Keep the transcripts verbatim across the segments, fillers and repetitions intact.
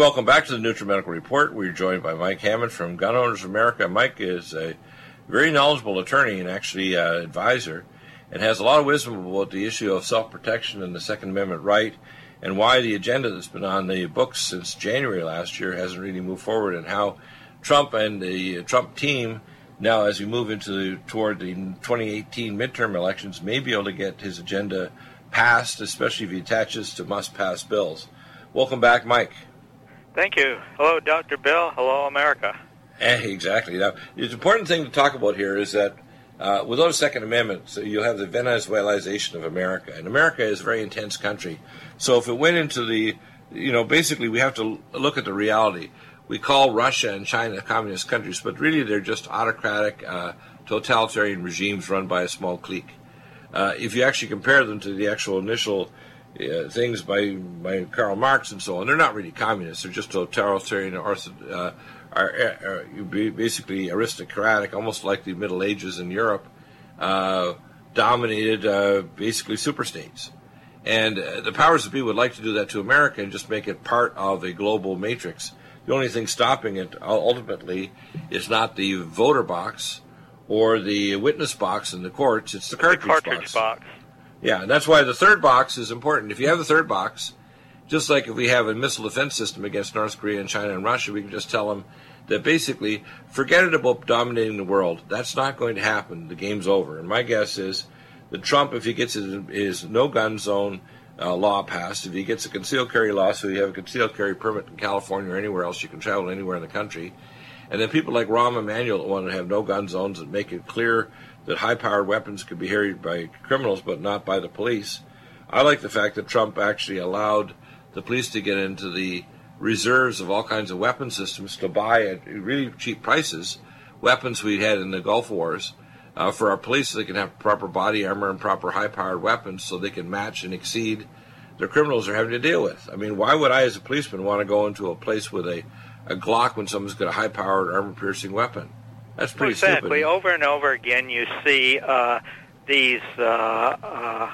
welcome back to the NutriMedical Report. We're joined by Mike Hammond from Gun Owners of America. Mike is a very knowledgeable attorney and actually uh, advisor, and has a lot of wisdom about the issue of self-protection and the Second Amendment right, and why the agenda that's been on the books since January last year hasn't really moved forward, and how Trump and the Trump team, now as we move into the, toward the twenty eighteen midterm elections, may be able to get his agenda passed, especially if he attaches to must-pass bills. Welcome back, Mike. Thank you. Hello, Doctor Bill. Hello, America. Eh, exactly. Now, the important thing to talk about here is that uh, without a Second Amendment, so you'll have the Venezuelization of America. And America is a very intense country. So if it went into the, you know, basically we have to look at the reality. We call Russia and China communist countries, but really they're just autocratic, uh, totalitarian regimes run by a small clique. Uh, if you actually compare them to the actual initial Uh, things by by Karl Marx and so on, they're not really communists. They're just totalitarian, uh, are, are basically aristocratic, almost like the Middle Ages in Europe, uh, dominated uh, basically superstates. And uh, the powers that be would like to do that to America and just make it part of a global matrix. The only thing stopping it ultimately is not the voter box or the witness box in the courts, it's the cartridge, the cartridge box. box. Yeah, and that's why the third box is important. If you have the third box, just like if we have a missile defense system against North Korea and China and Russia, we can just tell them that basically, forget it about dominating the world. That's not going to happen. The game's over. And my guess is that Trump, if he gets his, his no-gun zone uh, law passed, if he gets a concealed carry law, so you have a concealed carry permit in California or anywhere else, you can travel anywhere in the country, and then people like Rahm Emanuel that want to have no-gun zones and make it clear that high-powered weapons could be carried by criminals but not by the police. I like the fact that Trump actually allowed the police to get into the reserves of all kinds of weapon systems to buy at really cheap prices weapons we had in the Gulf Wars uh, for our police so they can have proper body armor and proper high-powered weapons so they can match and exceed the criminals they're having to deal with. I mean, why would I as a policeman want to go into a place with a, a Glock when someone's got a high-powered armor-piercing weapon? That's pretty exactly. stupid. Over and over again, you see uh, these uh, uh,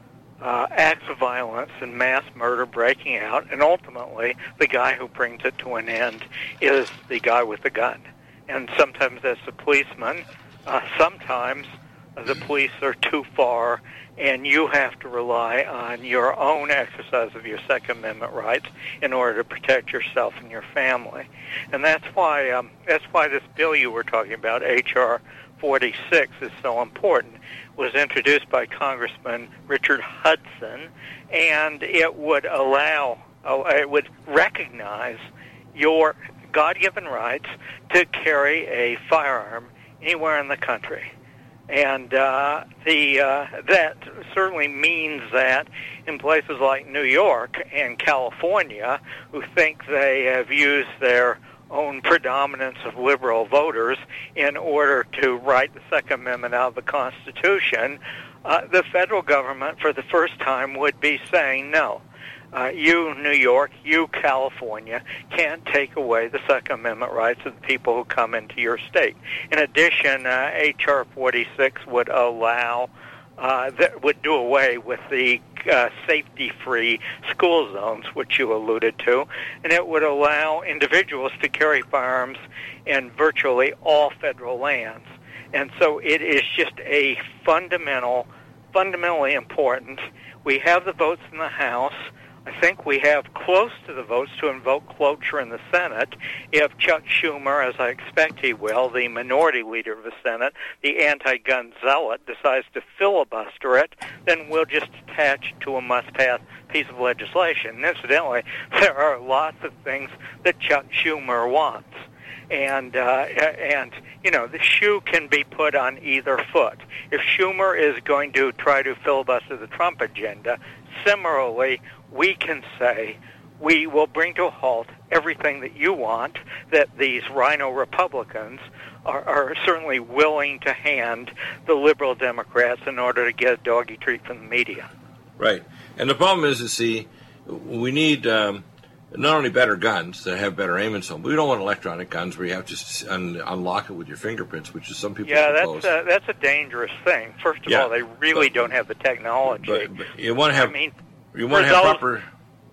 uh, acts of violence and mass murder breaking out, and ultimately, the guy who brings it to an end is the guy with the gun. And sometimes that's the policeman. Uh, sometimes the police are too far, and you have to rely on your own exercise of your Second Amendment rights in order to protect yourself and your family. And that's why um, that's why this bill you were talking about, H R forty-six, is so important. It was introduced by Congressman Richard Hudson, and it would allow, uh, it would recognize your God-given rights to carry a firearm anywhere in the country. And uh, the uh, that certainly means that in places like New York and California, who think they have used their own predominance of liberal voters in order to write the Second Amendment out of the Constitution, uh, the federal government for the first time would be saying no. Uh, you, New York, you, California, can't take away the Second Amendment rights of the people who come into your state. In addition, uh, H R forty-six would allow, uh, that would do away with the uh, safety-free school zones, which you alluded to, and it would allow individuals to carry firearms in virtually all federal lands. And so it is just a fundamental, fundamentally important. We have the votes in the House. I think we have close to the votes to invoke cloture in the Senate if Chuck Schumer, as I expect he will, the minority leader of the Senate, the anti-gun zealot, decides to filibuster it, then we'll just attach to a must-pass piece of legislation. And incidentally, there are lots of things that Chuck Schumer wants. And, uh, and you know, the shoe can be put on either foot. If Schumer is going to try to filibuster the Trump agenda, similarly, we can say we will bring to a halt everything that you want, that these rhino Republicans are, are certainly willing to hand the liberal Democrats in order to get a doggy treat from the media. Right. And the problem is, you see, we need um, not only better guns that have better aim and so on, but we don't want electronic guns where you have to un- unlock it with your fingerprints, which is some people Yeah, propose. that's a, that's a dangerous thing. First of yeah, all, they really but, don't have the technology. But, but you want to have... I mean, You want to have those, proper.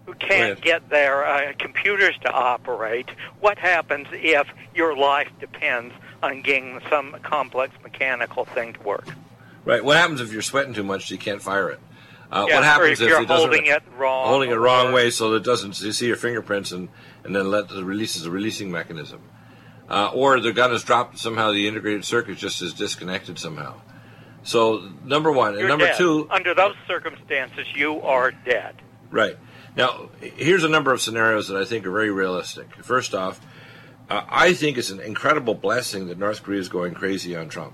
who can't Right. get their uh, computers to operate, what happens if your life depends on getting some complex mechanical thing to work? Right. What happens if you're sweating too much so you can't fire it? Uh, Yeah, what or happens if you're it doesn't holding it wrong? holding it wrong or- way so that it doesn't you see your fingerprints and, and then let the releases a releasing mechanism, uh, or the gun is dropped somehow the integrated circuit just is disconnected somehow. So number one and You're number dead. two. Under those circumstances, you are dead. Right. Now, here's a number of scenarios that I think are very realistic. First off, uh, I think it's an incredible blessing that North Korea is going crazy on Trump.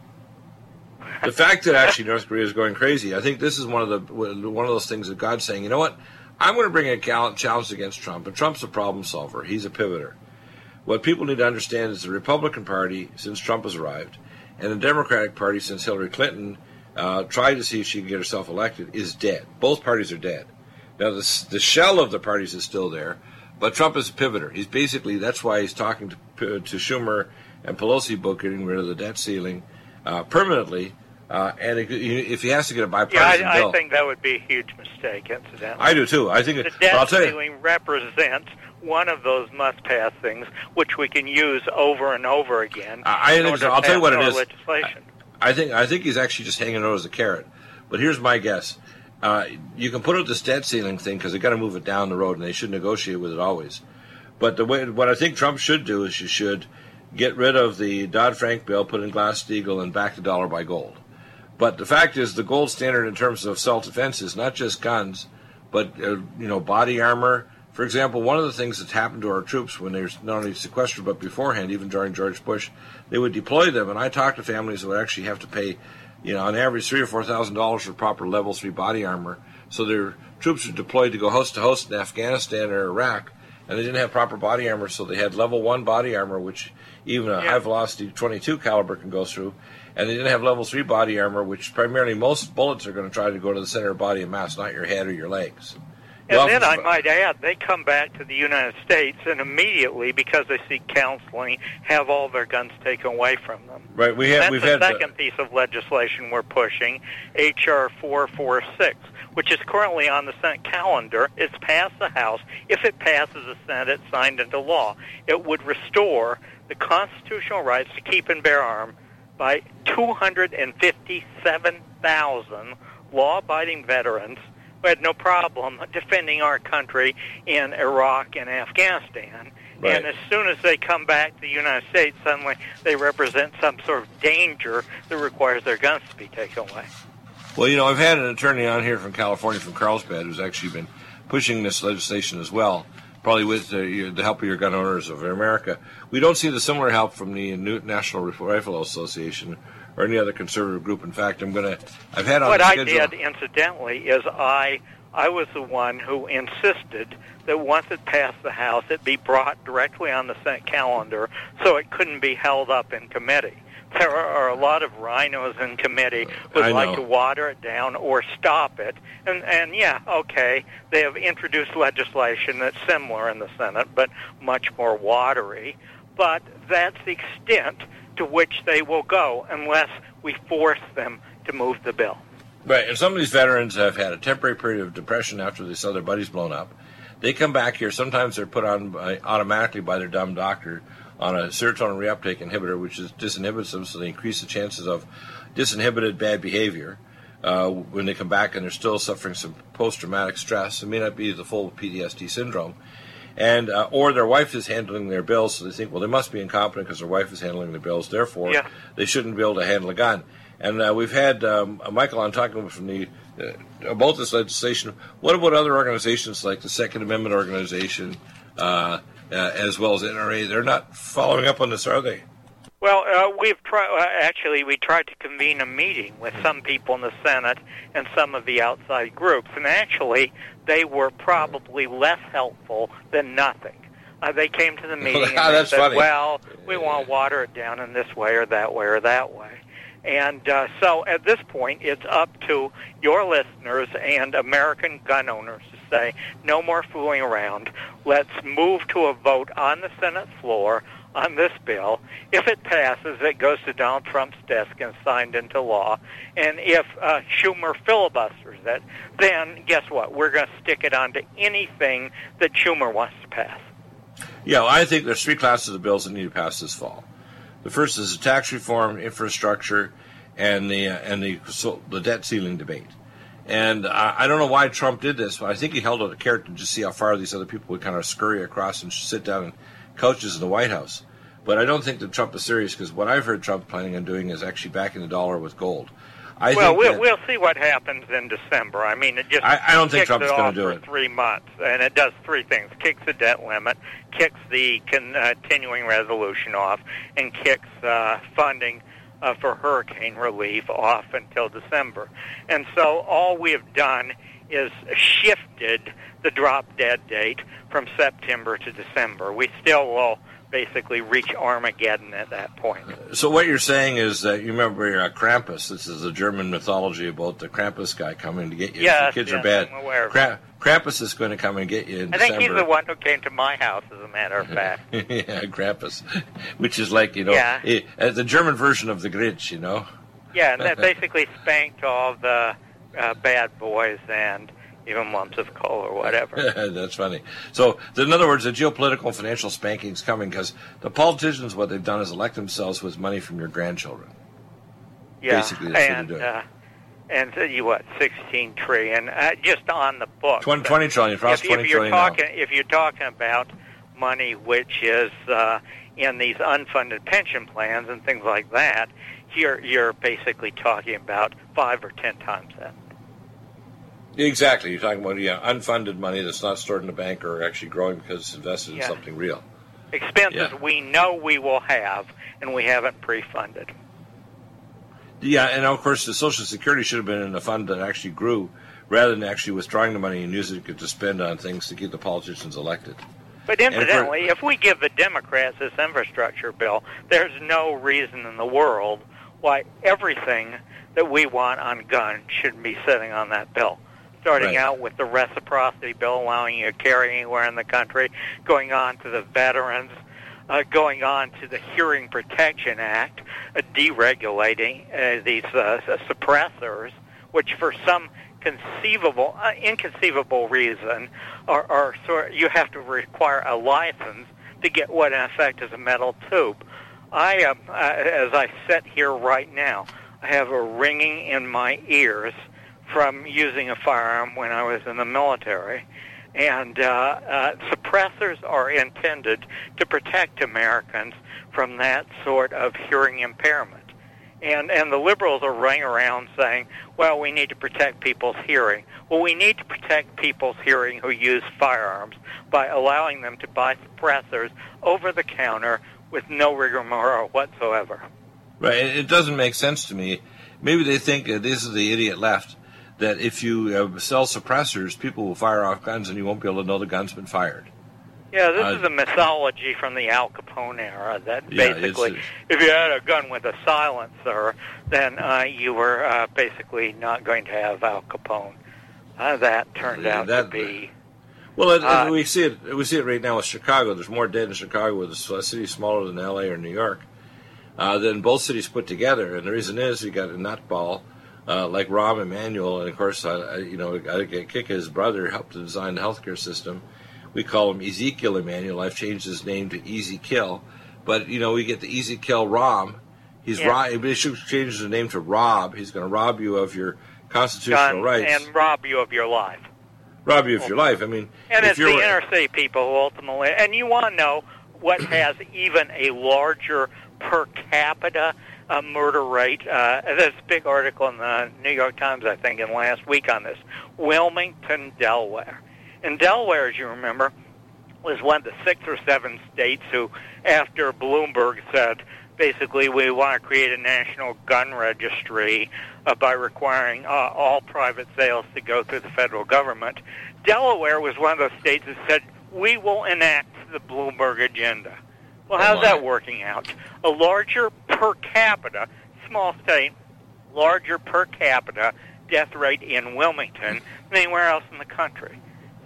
The fact that actually North Korea is going crazy, I think this is one of the one of those things that God's saying, you know what, I'm going to bring a challenge against Trump, and Trump's a problem solver. He's a pivoter. What people need to understand is the Republican Party, since Trump has arrived, and the Democratic Party, since Hillary Clinton uh, tried to see if she can get herself elected, is dead. Both parties are dead. Now, the, the shell of the parties is still there, but Trump is a pivoter. He's basically, that's why he's talking to, to Schumer and Pelosi about getting rid of the debt ceiling uh, permanently. Uh, and it, if he has to get a bipartisan Yeah, I, bill, I think that would be a huge mistake, incidentally. I do too. I think The it, debt I'll tell you, ceiling represents one of those must-pass things which we can use over and over again. I, I in think order so. I'll to tell you what pass it our is. Legislation. I think I think he's actually just hanging out as a carrot. But here's my guess: uh, you can put out this debt ceiling thing because they got to move it down the road, and they should negotiate with it always. But the way what I think Trump should do is you should get rid of the Dodd-Frank bill, put in Glass-Steagall, and back the dollar by gold. But the fact is, the gold standard in terms of self-defense is not just guns, but uh, you know, body armor. For example, one of the things that's happened to our troops when they're not only sequestered but beforehand, even during George Bush, they would deploy them, and I talked to families who would actually have to pay, you know, on average three or four thousand dollars for proper level three body armor. So their troops were deployed to go host to host in Afghanistan or Iraq, and they didn't have proper body armor, so they had level one body armor, which even a Yeah. high velocity twenty-two caliber can go through. And they didn't have level three body armor, which primarily most bullets are going to try to go to the center of body and mass, not your head or your legs. And The then I officers- might add, they come back to the United States and immediately, because they seek counseling, have all their guns taken away from them. Right, we have That's we've the had second piece of legislation we're pushing, H R four forty-six, which is currently on the Senate calendar. It's passed the House. If it passes the Senate, it's signed into law. It would restore the constitutional rights to keep and bear arms by two hundred fifty-seven thousand law-abiding veterans who had no problem defending our country in Iraq and Afghanistan. Right. And as soon as they come back to the United States, suddenly they represent some sort of danger that requires their guns to be taken away. Well, you know, I've had an attorney on here from California, from Carlsbad, who's actually been pushing this legislation as well, probably with uh, your, the help of your gun owners of America. We don't see the similar help from the New National Rifle Association or any other conservative group. In fact, I'm going to, I've had on What the I schedule. did, incidentally, is I I was the one who insisted that once it passed the House, it be brought directly on the Senate calendar so it couldn't be held up in committee. There are a lot of rhinos in committee who I would like know. to water it down or stop it. And, and yeah, okay, they have introduced legislation that's similar in the Senate, but much more watery. But that's the extent to which they will go unless we force them to move the bill. Right, and some of these veterans have had a temporary period of depression after they saw their buddies blown up. They come back here. Sometimes they're put on by, automatically by their dumb doctor on a serotonin reuptake inhibitor, which is disinhibits them, so they increase the chances of disinhibited bad behavior uh, when they come back and they're still suffering some post-traumatic stress. It may not be the full P T S D syndrome. And uh, or their wife is handling their bills, so they think, well, they must be incompetent because their wife is handling the bills. Therefore, Yeah. they shouldn't be able to handle a gun. And uh, we've had um, Michael on talking from the uh, about this legislation. What about other organizations like the Second Amendment Organization, uh, uh, as well as N R A? They're not following up on this, are they? Well, uh, we've tried. Uh, actually, we tried to convene a meeting with some people in the Senate and some of the outside groups, and actually, they were probably less helpful than nothing. Uh, they came to the meeting and they That's said, funny. "Well, we want to water it down in this way or that way or that way." And uh, so, at this point, it's up to your listeners and American gun owners to say, no more fooling around. Let's move to a vote on the Senate floor on this bill. If it passes, it goes to Donald Trump's desk and signed into law. And if uh, Schumer filibusters it, then guess what? We're going to stick it onto anything that Schumer wants to pass. Yeah, well, I think there's three classes of bills that need to pass this fall. The first is the tax reform, infrastructure, and the uh, and the so, the debt ceiling debate. And I, I don't know why Trump did this, but I think he held out a carrot to just see how far these other people would kind of scurry across and sit down in couches in the White House. But I don't think that Trump is serious, because what I've heard Trump planning on doing is actually backing the dollar with gold. I well, think we'll, that, we'll see what happens in December. I mean, it just I, I don't think kicks Trump's it going off to do for it. three months, and it does three things: kicks the debt limit, kicks the continuing resolution off, and kicks uh, funding uh, for hurricane relief off until December. And so all we have done is shifted the drop-dead date from September to December. We still will basically reach Armageddon at that point. So what you're saying is that you remember uh, Krampus. This is a German mythology about the Krampus guy coming to get you. Yes, the kids yes, are bad. I'm aware of Kra- Krampus is going to come and get you in I December. think he's the one who came to my house, as a matter of fact. Yeah, Krampus, which is like, you know, Yeah. eh, uh, the German version of the Grinch, you know. Yeah, and that basically spanked all the uh, bad boys and even lumps of coal or whatever. That's funny. So, in other words, the geopolitical and financial spanking is coming because the politicians, what they've done is elect themselves with money from your grandchildren. Yeah, Basically, that's and, what they're doing. Uh, and uh, you what, sixteen trillion, uh, just on the book. twenty, twenty trillion, across if, twenty if you're trillion talking, now. If you're talking about money which is uh, in these unfunded pension plans and things like that, you're you're basically talking about five or ten times that. Exactly. You're talking about yeah, unfunded money that's not stored in the bank or actually growing because it's invested in Yeah. something real. Expenses Yeah. we know we will have, and we haven't pre-funded. Yeah, and of course the Social Security should have been in a fund that actually grew rather than actually withdrawing the money and using it to spend on things to keep the politicians elected. But incidentally, if we give the Democrats this infrastructure bill, there's no reason in the world why everything that we want on guns should be sitting on that bill. Starting Right. out with the reciprocity bill allowing you to carry anywhere in the country, going on to the veterans, uh, going on to the Hearing Protection Act, uh, deregulating uh, these uh, suppressors, which for some conceivable, uh, inconceivable reason, are, are sort you have to require a license to get what in effect is a metal tube. I am, uh, as I sit here right now, I have a ringing in my ears from using a firearm when I was in the military. And uh, uh, suppressors are intended to protect Americans from that sort of hearing impairment. And and the liberals are running around saying, well, we need to protect people's hearing. Well, we need to protect people's hearing who use firearms by allowing them to buy suppressors over the counter with no rigmarole whatsoever. Right. It it doesn't make sense to me. Maybe they think uh, this is the idiot left, that if you uh, sell suppressors, people will fire off guns and you won't be able to know the gun's been fired. Yeah, this Uh, is a mythology from the Al Capone era that Yeah, basically, it's- if you had a gun with a silencer, then uh, you were uh, basically not going to have Al Capone. Uh, that turned Yeah, out that- to be... Well, it, Uh, we see it. We see it right now with Chicago. There's more dead in Chicago, with a city smaller than L A or New York, uh, than both cities put together. And the reason is you got a nutball uh, like Rahm Emanuel, and of course, uh, you know, I get kick his brother helped to design the healthcare system. We call him Ezekiel Emanuel. I've changed his name to Easy Kill, but you know, we get the Easy Kill Rahm. He's Yeah. Rob. He should change his name to Rob. He's going to rob you of your constitutional gun rights and rob you of your life. rob you of your life. I mean, And if it's you're the inner city people who ultimately... And you want to know what has even a larger per capita uh, murder rate. Uh, there's a big article in the New York Times, I think, in last week on this. Wilmington, Delaware. And Delaware, as you remember, was one of the six or seven states who, after Bloomberg said, basically, we want to create a national gun registry uh, by requiring uh, all private sales to go through the federal government. Delaware was one of those states that said, we will enact the Bloomberg agenda. Well, Oh, how's my. that working out? A larger per capita, small state, larger per capita death rate in Wilmington than anywhere else in the country.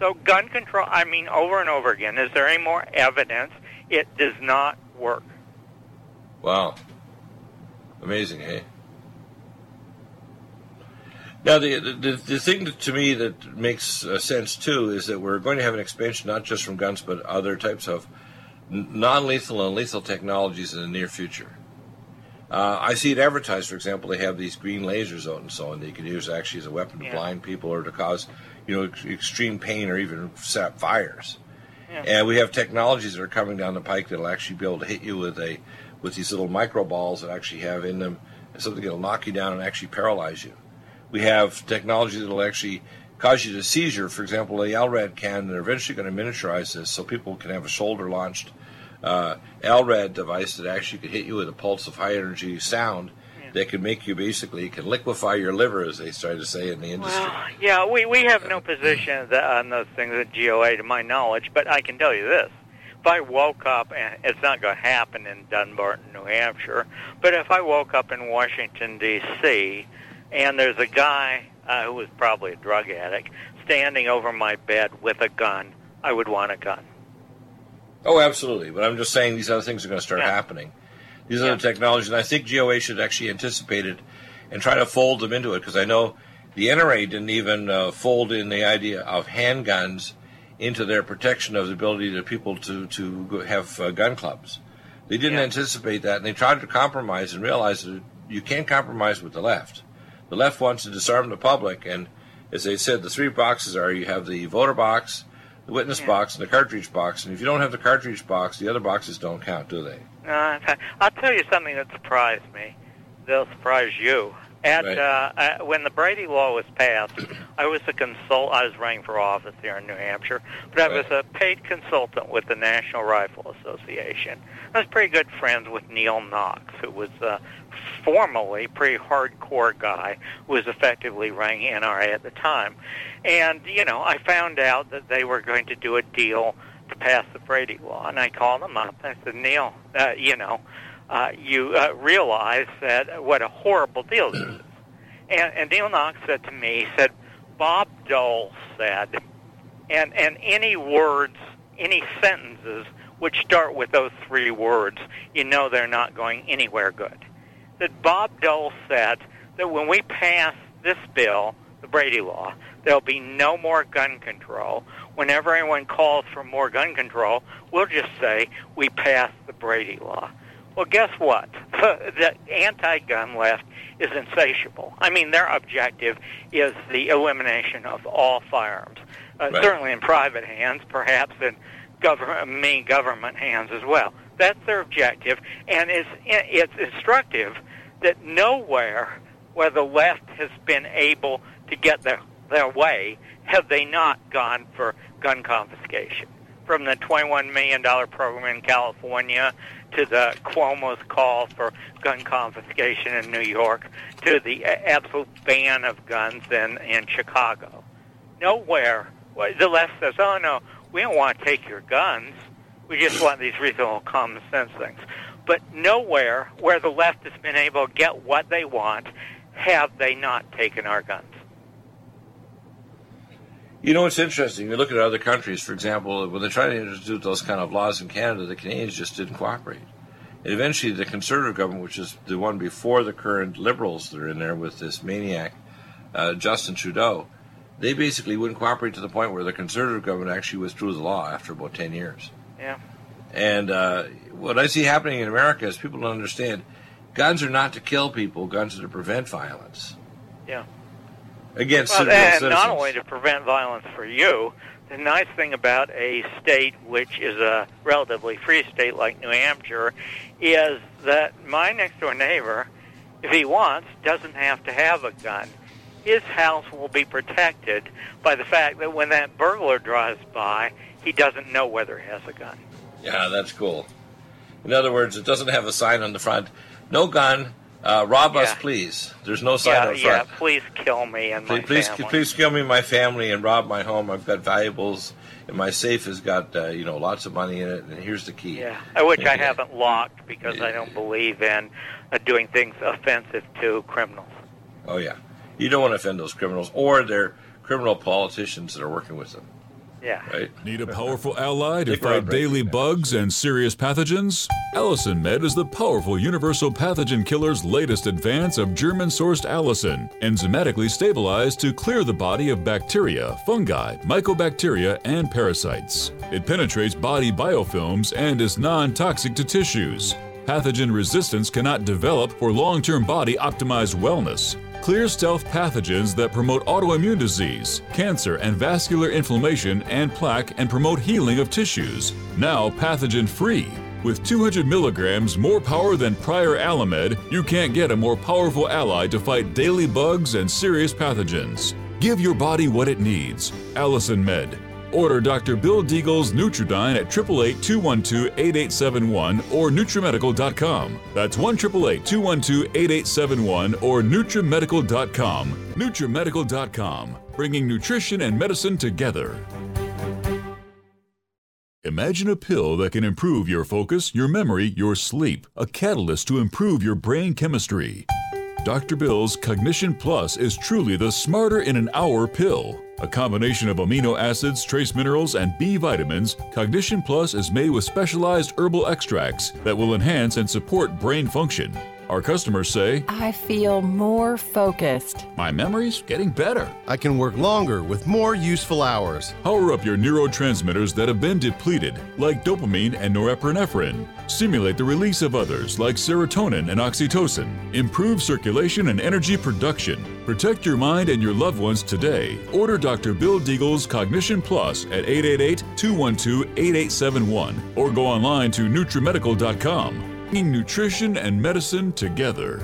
So gun control, I mean, over and over again, is there any more evidence it does not work? Wow. Amazing, eh? Now, the, the the thing to me that makes uh, sense, too, is that we're going to have an expansion not just from guns, but other types of non-lethal and lethal technologies in the near future. Uh, I see it advertised, for example, they have these green lasers out and so on that you can use actually as a weapon to yeah. blind people or to cause, you know, ex- extreme pain or even set fires. Yeah. And we have technologies that are coming down the pike that will actually be able to hit you with a with these little micro balls that actually have in them something that will knock you down and actually paralyze you. We have technology that will actually cause you to seizure. For example, the L R A D can, they're eventually going to miniaturize this so people can have a shoulder-launched uh, L R A D device that actually could hit you with a pulse of high-energy sound yeah. that can make you basically, can liquefy your liver, as they try to say in the industry. Well, yeah, we, we have no position on those things at G O A to my knowledge, but I can tell you this. If I woke up, and it's not going to happen in Dunbarton, New Hampshire, but if I woke up in Washington, D C, and there's a guy uh, who was probably a drug addict standing over my bed with a gun, I would want a gun. Oh, absolutely. But I'm just saying these other things are going to start yeah. happening. These yeah. other technologies, and I think G O A should actually anticipate it and try to fold them into it, because I know the N R A didn't even uh, fold in the idea of handguns into their protection of the ability to people to, to have uh, gun clubs. They didn't yeah. anticipate that, and they tried to compromise and realized that you can't compromise with the left. The left wants to disarm the public, and as they said, the three boxes are you have the voter box, the witness yeah. box, and the cartridge box. And if you don't have the cartridge box, the other boxes don't count, do they? Uh, I'll tell you something that surprised me. They'll surprise you. At right. uh, uh, when the Brady Law was passed, I was a consult. I was running for office here in New Hampshire, but I was right. a paid consultant with the National Rifle Association. I was pretty good friends with Neil Knox, who was uh, formerly a pretty hardcore guy who was effectively running N R A at the time. And, you know, I found out that they were going to do a deal to pass the Brady Law, and I called him up. I said, Neil, uh, you know, uh, you uh, realize that what a horrible deal this is. And, and Neil Knox said to me, he said, Bob Dole said, and, and any words, any sentences which start with those three words, you know they're not going anywhere good. That Bob Dole said that when we pass this bill, the Brady Law, there'll be no more gun control. Whenever anyone calls for more gun control, we'll just say we passed the Brady Law. Well, guess what? The anti-gun left is insatiable. I mean, their objective is the elimination of all firearms, uh, right. certainly in private hands, perhaps in government, main government hands as well. That's their objective, and it's, it's instructive that nowhere where the left has been able to get their, their way have they not gone for gun confiscation. From the twenty-one million dollars program in California to the Cuomo's call for gun confiscation in New York to the absolute ban of guns in, in Chicago. Nowhere, the left says, oh, no, we don't want to take your guns. We just want these reasonable common sense things. But nowhere where the left has been able to get what they want have they not taken our guns. You know, it's interesting. You look at other countries, for example, when they try to introduce those kind of laws in Canada, the Canadians just didn't cooperate. And eventually the Conservative government, which is the one before the current Liberals that are in there with this maniac, uh, Justin Trudeau, they basically wouldn't cooperate to the point where the Conservative government actually withdrew the law after about ten years. Yeah. And uh, what I see happening in America is people don't understand guns are not to kill people, guns are to prevent violence. Yeah. Against well, citizens. And not only to prevent violence for you, the nice thing about a state which is a relatively free state like New Hampshire is that my next-door neighbor, if he wants, doesn't have to have a gun. His house will be protected by the fact that when that burglar drives by, he doesn't know whether he has a gun. Yeah, that's cool. In other words, it doesn't have a sign on the front, no gun, uh, rob yeah. us, please. There's no sign yeah, on the front. Yeah, please kill me and please, my please, family. Please kill me and my family and rob my home. I've got valuables, and my safe has got, uh, you know, lots of money in it, and here's the key. Yeah, which I haven't locked because yeah. I don't believe in uh, doing things offensive to criminals. Oh, yeah. You don't want to offend those criminals or their criminal politicians that are working with them. Yeah. Right? Need a powerful ally to Think we're fight daily breaking bugs and serious pathogens? Allicin Med is the powerful universal pathogen killer's latest advance of German-sourced allicin, enzymatically stabilized to clear the body of bacteria, fungi, mycobacteria, and parasites. It penetrates body biofilms and is non-toxic to tissues. Pathogen resistance cannot develop for long-term body-optimized wellness. Clear stealth pathogens that promote autoimmune disease, cancer and vascular inflammation and plaque and promote healing of tissues. Now pathogen-free. With two hundred milligrams more power than prior Alamed, you can't get a more powerful ally to fight daily bugs and serious pathogens. Give your body what it needs. Allicin Med. Order Doctor Bill Deagle's Nutridyne at eight eight eight, two one two, eight eight seven one or Nutrimedical dot com. That's one eight eight eight, two one two, eight eight seven one or Nutrimedical dot com. Nutrimedical dot com, bringing nutrition and medicine together. Imagine a pill that can improve your focus, your memory, your sleep, a catalyst to improve your brain chemistry. Doctor Bill's Cognition Plus is truly the smarter in an hour pill. A combination of amino acids, trace minerals, and B vitamins, Cognition Plus is made with specialized herbal extracts that will enhance and support brain function. Our customers say, I feel more focused. My memory's getting better. I can work longer with more useful hours. Power up your neurotransmitters that have been depleted, like dopamine and norepinephrine. Stimulate the release of others, like serotonin and oxytocin. Improve circulation and energy production. Protect your mind and your loved ones today. Order Doctor Bill Deagle's Cognition Plus at eight eight eight, two one two, eight eight seven one or go online to Nutrimedical dot com. Bringing nutrition and medicine together.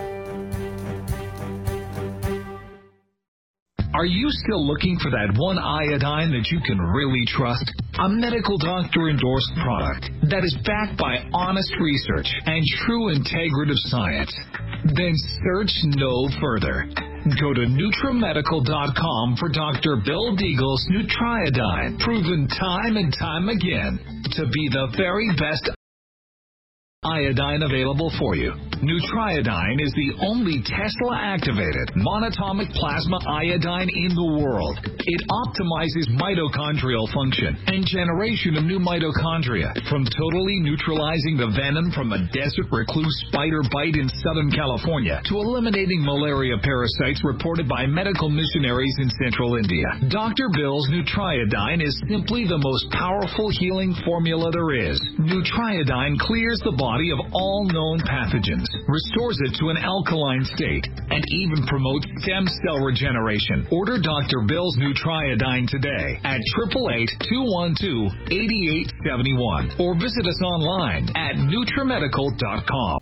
Are you still looking for that one iodine that you can really trust? A medical doctor endorsed product that is backed by honest research and true integrative science? Then search no further. Go to Nutrimedical dot com for Doctor Bill Deagle's Nutriodine, proven time and time again to be the very best iodine available for you. Nutriodine is the only Tesla-activated monatomic plasma iodine in the world. It optimizes mitochondrial function and generation of new mitochondria, from totally neutralizing the venom from a desert recluse spider bite in Southern California to eliminating malaria parasites reported by medical missionaries in central India. Doctor Bill's Nutriodine is simply the most powerful healing formula there is. Nutriodine clears the body of all known pathogens, restores it to an alkaline state, and even promotes stem cell regeneration. Order Doctor Bill's Nutriodine today at eight eight eight, two one two, eight eight seven one or visit us online at Nutrimedical dot com.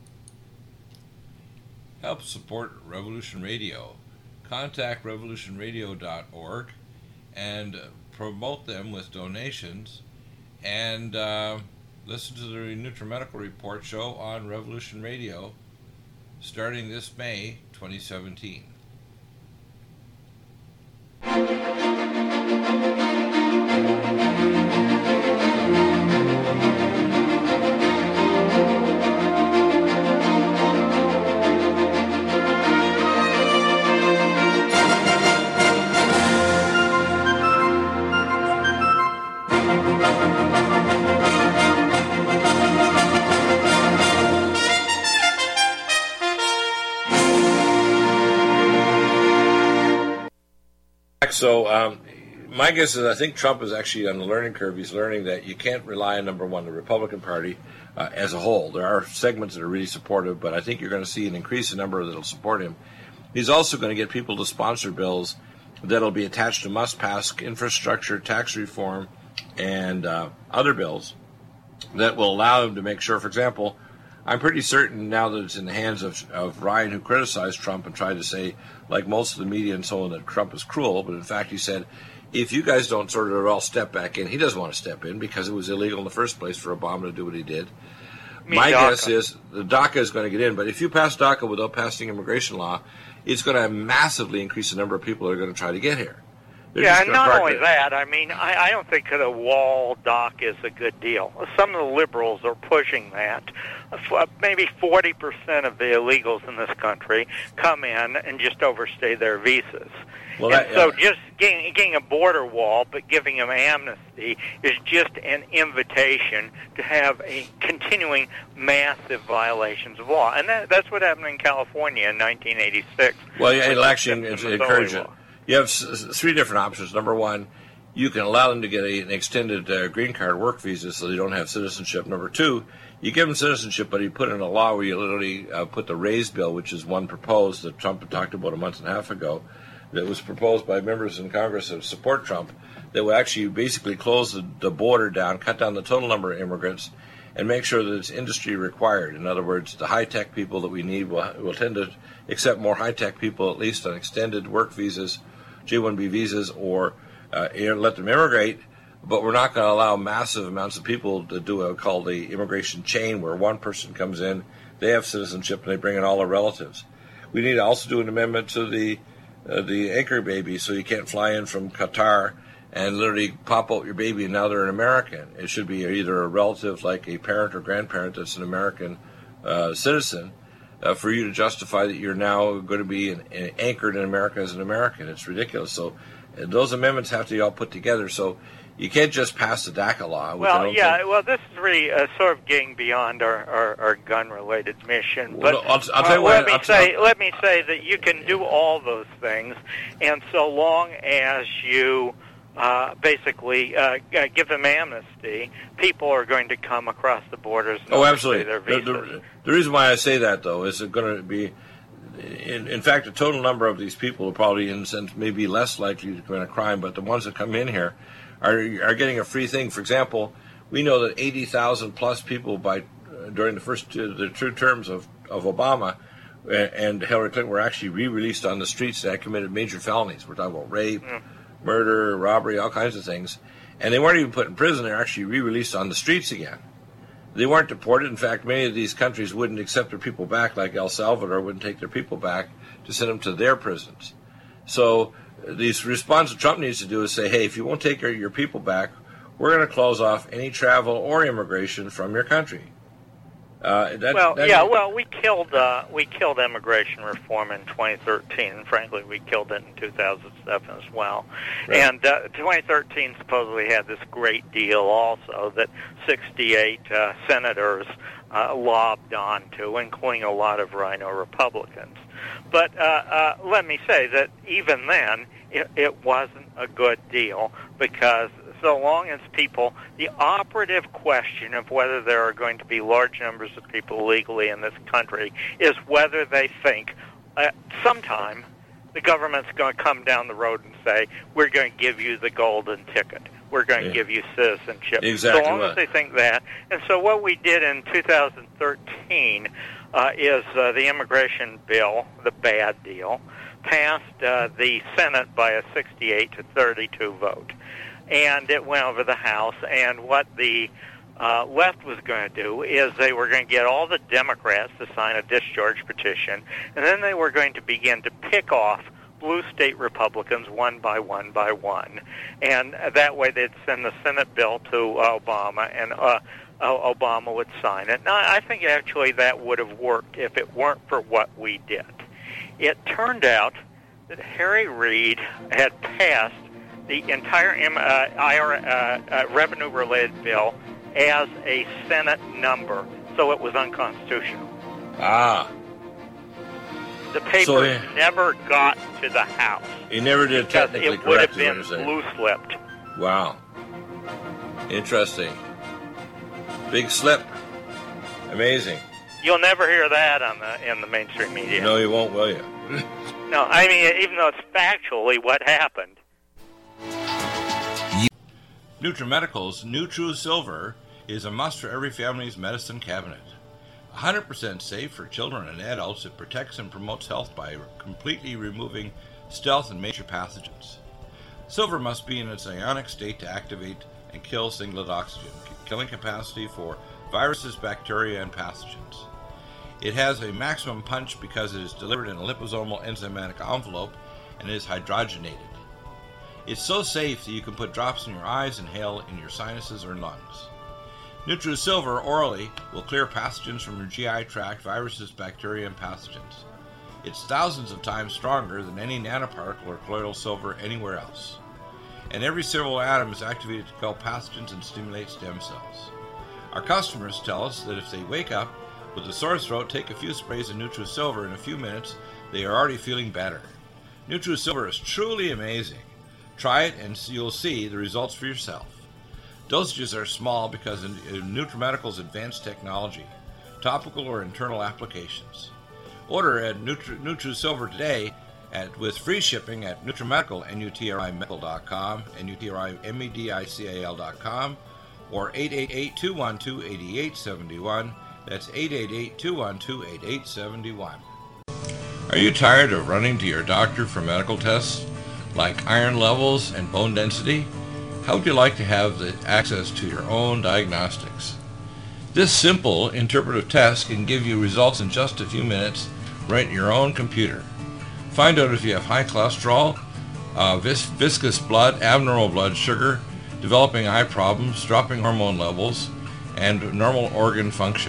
Help support Revolution Radio. Contact revolution radio dot org and promote them with donations, and uh, listen to the Nutrimedical Report show on Revolution Radio starting this May twenty seventeen. So um, my guess is I think Trump is actually on the learning curve. He's learning that you can't rely on, number one, the Republican Party uh, as a whole. There are segments that are really supportive, but I think you're going to see an increase in number that will support him. He's also going to get people to sponsor bills that will be attached to must-pass infrastructure, tax reform, and uh, other bills that will allow him to make sure, for example, I'm pretty certain now that it's in the hands of, of Ryan, who criticized Trump and tried to say, like most of the media and so on, that Trump is cruel. But in fact, he said, if you guys don't sort of all step back in, he doesn't want to step in because it was illegal in the first place for Obama to do what he did. Me My DACA. guess is the DACA is going to get in. But if you pass DACA without passing immigration law, it's going to massively increase the number of people that are going to try to get here. They're yeah, just and gonna not park only there. that, I mean, I, I don't think that a wall dock is a good deal. Some of the liberals are pushing that. F- Maybe forty percent of the illegals in this country come in and just overstay their visas. Well, and that, so yeah. just getting, getting a border wall but giving them amnesty is just an invitation to have a continuing massive violations of law. And that, that's what happened in California in nineteen eighty-six. Well, yeah, with it'll the actually Missouri encourage it. law. You have s- three different options. Number one, you can allow them to get a, an extended uh, green card work visa so they don't have citizenship. Number two, you give them citizenship, but you put in a law where you literally uh, put the RAISE bill, which is one proposed that Trump had talked about a month and a half ago, that was proposed by members in Congress that support Trump, that will actually basically close the, the border down, cut down the total number of immigrants, and make sure that it's industry required. In other words, the high-tech people that we need will, will tend to accept more high-tech people, at least on extended work visas, J one B visas, or uh, let them immigrate, but we're not going to allow massive amounts of people to do a called the immigration chain, where one person comes in, they have citizenship, and they bring in all their relatives. We need to also do an amendment to the uh, the anchor baby, so you can't fly in from Qatar and literally pop out your baby and now they're an American. It should be either a relative, like a parent or grandparent that's an American uh, citizen, uh, for you to justify that you're now going to be an, an anchored in America as an American. It's ridiculous. So uh, those amendments have to be all put together. So you can't just pass the DACA law. Which I Well, don't yeah, think- well, this is really uh, sort of getting beyond our, our, our gun-related mission. Well, But no, I'll- I'll tell you uh, what, let me I'll- say, I'll- let me say that you can do all those things, and so long as you uh, basically uh, g- give them amnesty, people are going to come across the borders. And Oh, overstay absolutely. Their The, visas. the, the reason why I say that, though, is it going to be, in, in fact, the total number of these people are probably, in a sense, maybe less likely to commit a crime, but the ones that come in here are are getting a free thing. For example, we know that eighty thousand plus people by uh, during the first uh, the two terms of, of Obama uh, and Hillary Clinton were actually re-released on the streets that had committed major felonies. We're talking about rape, Mm. murder, robbery, all kinds of things. And they weren't even put in prison. They were actually re-released on the streets again. They weren't deported. In fact, many of these countries wouldn't accept their people back, like El Salvador wouldn't take their people back to send them to their prisons. So the response that Trump needs to do is say, hey, if you won't take your, your people back, we're going to close off any travel or immigration from your country. Uh, that, Well, that- yeah, well, we killed uh, we killed immigration reform in twenty thirteen, and frankly, we killed it in two thousand seven as well. Right. And uh, twenty thirteen supposedly had this great deal also that sixty-eight uh, senators uh, lobbed onto, including a lot of Rhino Republicans. But uh, uh, let me say that even then, it, it wasn't a good deal, because so long as people, the operative question of whether there are going to be large numbers of people legally in this country is whether they think uh, sometime the government's going to come down the road and say, we're going to give you the golden ticket. We're going Yeah. to give you citizenship. Exactly So long right. as they think that. And so what we did in two thousand thirteen uh, is uh, the immigration bill, the bad deal, passed uh, the Senate by a sixty-eight to thirty-two vote. And it went over the House, and what the uh, left was going to do is they were going to get all the Democrats to sign a discharge petition, and then they were going to begin to pick off blue state Republicans one by one by one. And that way they'd send the Senate bill to Obama, and uh, uh, Obama would sign it. Now, I think actually that would have worked if it weren't for what we did. It turned out that Harry Reid had passed the entire uh, I R, uh, uh, revenue-related bill as a Senate number, so it was unconstitutional. Ah, The paper So, yeah. never got to the House he never did because technically it would correct, have is what been you're saying. blue-slipped. Wow. Interesting. Big slip. Amazing. You'll never hear that on the in the mainstream media. No, you won't, will you? No, I mean, even though it's factually what happened. NutriMedical's Nutru Silver is a must for every family's medicine cabinet. one hundred percent safe for children and adults, it protects and promotes health by completely removing stealth and major pathogens. Silver must be in its ionic state to activate and kill singlet oxygen, killing capacity for viruses, bacteria, and pathogens. It has a maximum punch because it is delivered in a liposomal enzymatic envelope and is hydrogenated. It's so safe that you can put drops in your eyes and inhale in your sinuses or lungs. NutriSilver orally will clear pathogens from your G I tract, viruses, bacteria, and pathogens. It's thousands of times stronger than any nanoparticle or colloidal silver anywhere else. And every silver atom is activated to kill pathogens and stimulate stem cells. Our customers tell us that if they wake up with a sore throat, take a few sprays of NutriSilver in a few minutes, they are already feeling better. NutriSilver is truly amazing. Try it and you'll see the results for yourself. Dosages are small because of NutriMedical's advanced technology, topical or internal applications. Order at Nutri- NutriSilver today at, with free shipping at NutriMedical, N U T R I medical dot com, N U T R I M E D I C A L dot com, or eight eight eight, two one two, eight eight seven one. That's eight eight eight, two one two, eight eight seven one. Are you tired of running to your doctor for medical tests like iron levels and bone density? How would you like to have the access to your own diagnostics? This simple interpretive test can give you results in just a few minutes right in your own computer. Find out if you have high cholesterol, uh, vis- viscous blood, abnormal blood sugar, developing eye problems, dropping hormone levels, and normal organ function.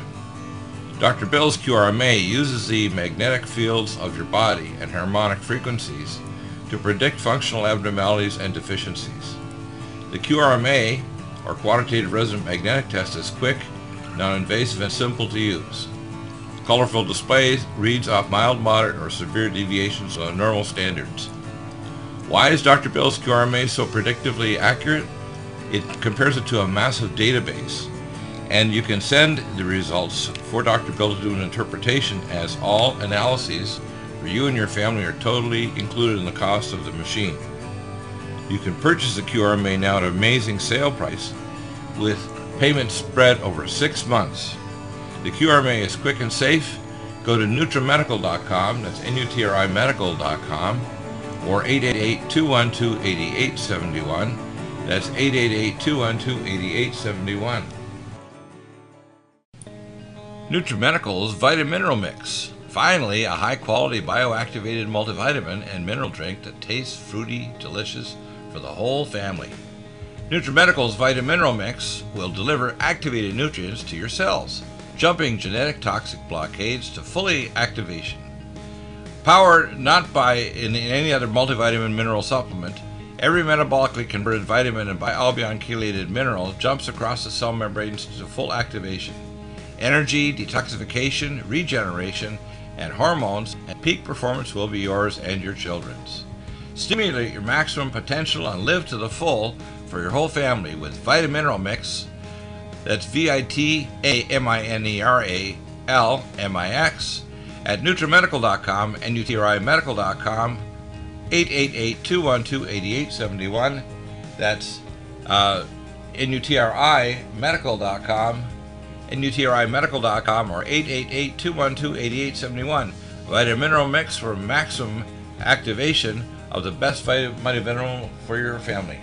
Doctor Bill's Q R M A uses the magnetic fields of your body and harmonic frequencies to predict functional abnormalities and deficiencies. The Q R M A, or Quantitative Resonant Magnetic Test, is quick, non-invasive, and simple to use. Colorful displays reads off mild, moderate, or severe deviations of normal standards. Why is Doctor Bill's Q R M A so predictively accurate? It compares it to a massive database, and you can send the results for Doctor Bill to do an interpretation, as all analyses for you and your family are totally included in the cost of the machine. You can purchase the Q R M A now at an amazing sale price with payments spread over six months. The Q R M A is quick and safe. Go to NutriMedical dot com, that's N U T R I medical dot com, or eight eight eight, two one two, eight eight seven one. That's eight eight eight, two one two, eight eight seven one. NutriMedical's Vitamineral Mix. Finally, a high-quality bioactivated multivitamin and mineral drink that tastes fruity, delicious for the whole family. NutriMedical's Vitamineral Mix will deliver activated nutrients to your cells, jumping genetic toxic blockades to fully activation. Powered not by in, in any other multivitamin mineral supplement, every metabolically converted vitamin and bialbion chelated mineral jumps across the cell membranes to full activation. Energy, detoxification, regeneration, and hormones, and peak performance will be yours and your children's. Stimulate your maximum potential and live to the full for your whole family with Vitamineral Mix. That's V I T A M I N E R A L M I X at NutriMedical dot com, N U T R I medical dot com, eight eight eight, two one two, eight eight seven one. That's uh, N U T R I medical dot com, N U T R I medical dot com, or eight eight eight, two one two, eight eight seven one. Vitamineral Mix for maximum activation of the best vitamineral for your family.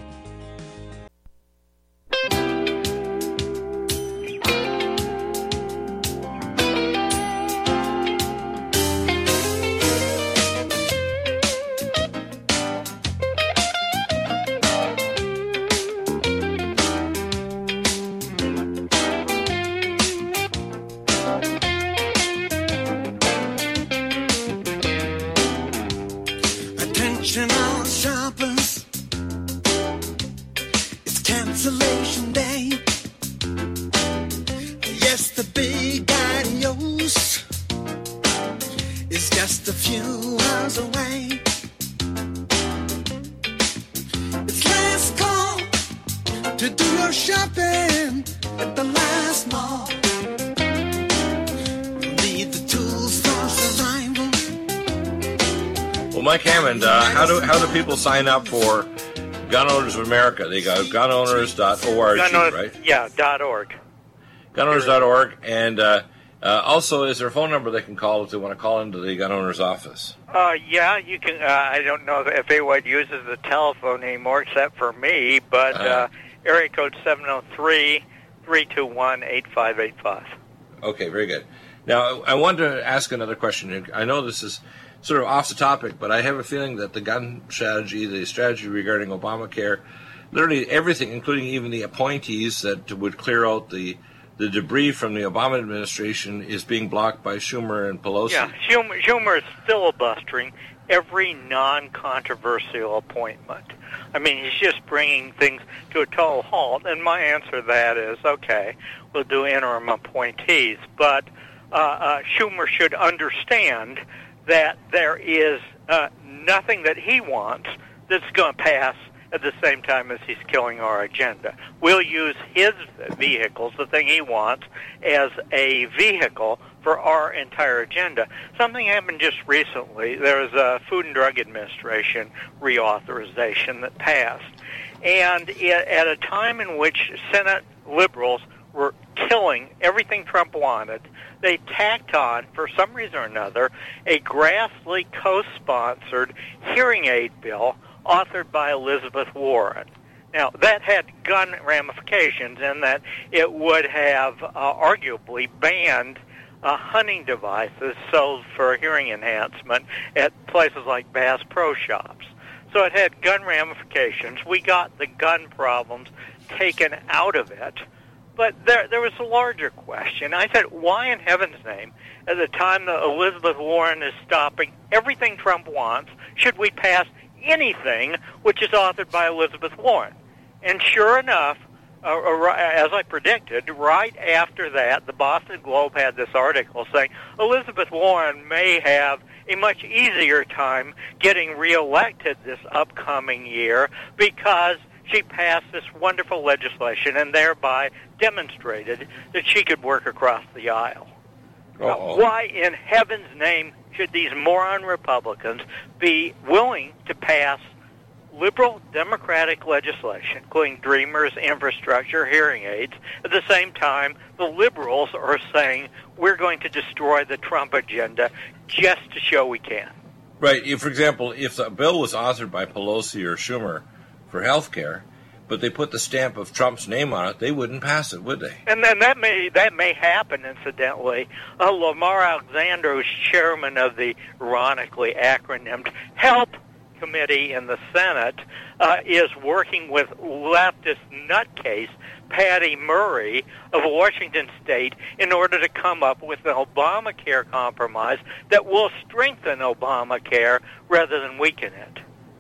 People sign up for Gun Owners of America. They go gun owners dot org, right? Yeah, dot .org. gun owners dot org. And uh, uh, also, is there a phone number they can call if they want to call into the gun owner's office? Uh, yeah, you can. Uh, I don't know if anyone uses the telephone anymore except for me, but uh, uh, area code seven oh three, three two one, eight five eight five. Okay, very good. Now, I wanted to ask another question. I know this is sort of off the topic, but I have a feeling that the gun strategy, the strategy regarding Obamacare, literally everything, including even the appointees that would clear out the the debris from the Obama administration, is being blocked by Schumer and Pelosi. Yeah, Schumer, Schumer is filibustering every non-controversial appointment. I mean, he's just bringing things to a total halt, and my answer to that is, okay, we'll do interim appointees, but uh, uh, Schumer should understand that there is uh, nothing that he wants that's going to pass at the same time as he's killing our agenda. We'll use his vehicles, the thing he wants, as a vehicle for our entire agenda. Something happened just recently. There was a Food and Drug Administration reauthorization that passed. And it, at a time in which Senate liberals were killing everything Trump wanted, they tacked on, for some reason or another, a Grassley co-sponsored hearing aid bill authored by Elizabeth Warren. Now, that had gun ramifications in that it would have uh, arguably banned uh, hunting devices sold for hearing enhancement at places like Bass Pro Shops. So it had gun ramifications. We got the gun problems taken out of it. But there, there was a larger question. I said, why in heaven's name, at the time that Elizabeth Warren is stopping everything Trump wants, should we pass anything which is authored by Elizabeth Warren? And sure enough, uh, as I predicted, right after that, the Boston Globe had this article saying Elizabeth Warren may have a much easier time getting reelected this upcoming year because she passed this wonderful legislation and thereby demonstrated that she could work across the aisle. Now, why in heaven's name should these moron Republicans be willing to pass liberal Democratic legislation, including Dreamers, infrastructure, hearing aids, at the same time the liberals are saying we're going to destroy the Trump agenda just to show we can? Right. If, for example, if the bill was authored by Pelosi or Schumer for health care, but they put the stamp of Trump's name on it, they wouldn't pass it, would they? And then that may that may happen, incidentally. Uh, Lamar Alexander, who's chairman of the ironically acronymed HELP Committee in the Senate, uh, is working with leftist nutcase Patty Murray of Washington State in order to come up with an Obamacare compromise that will strengthen Obamacare rather than weaken it.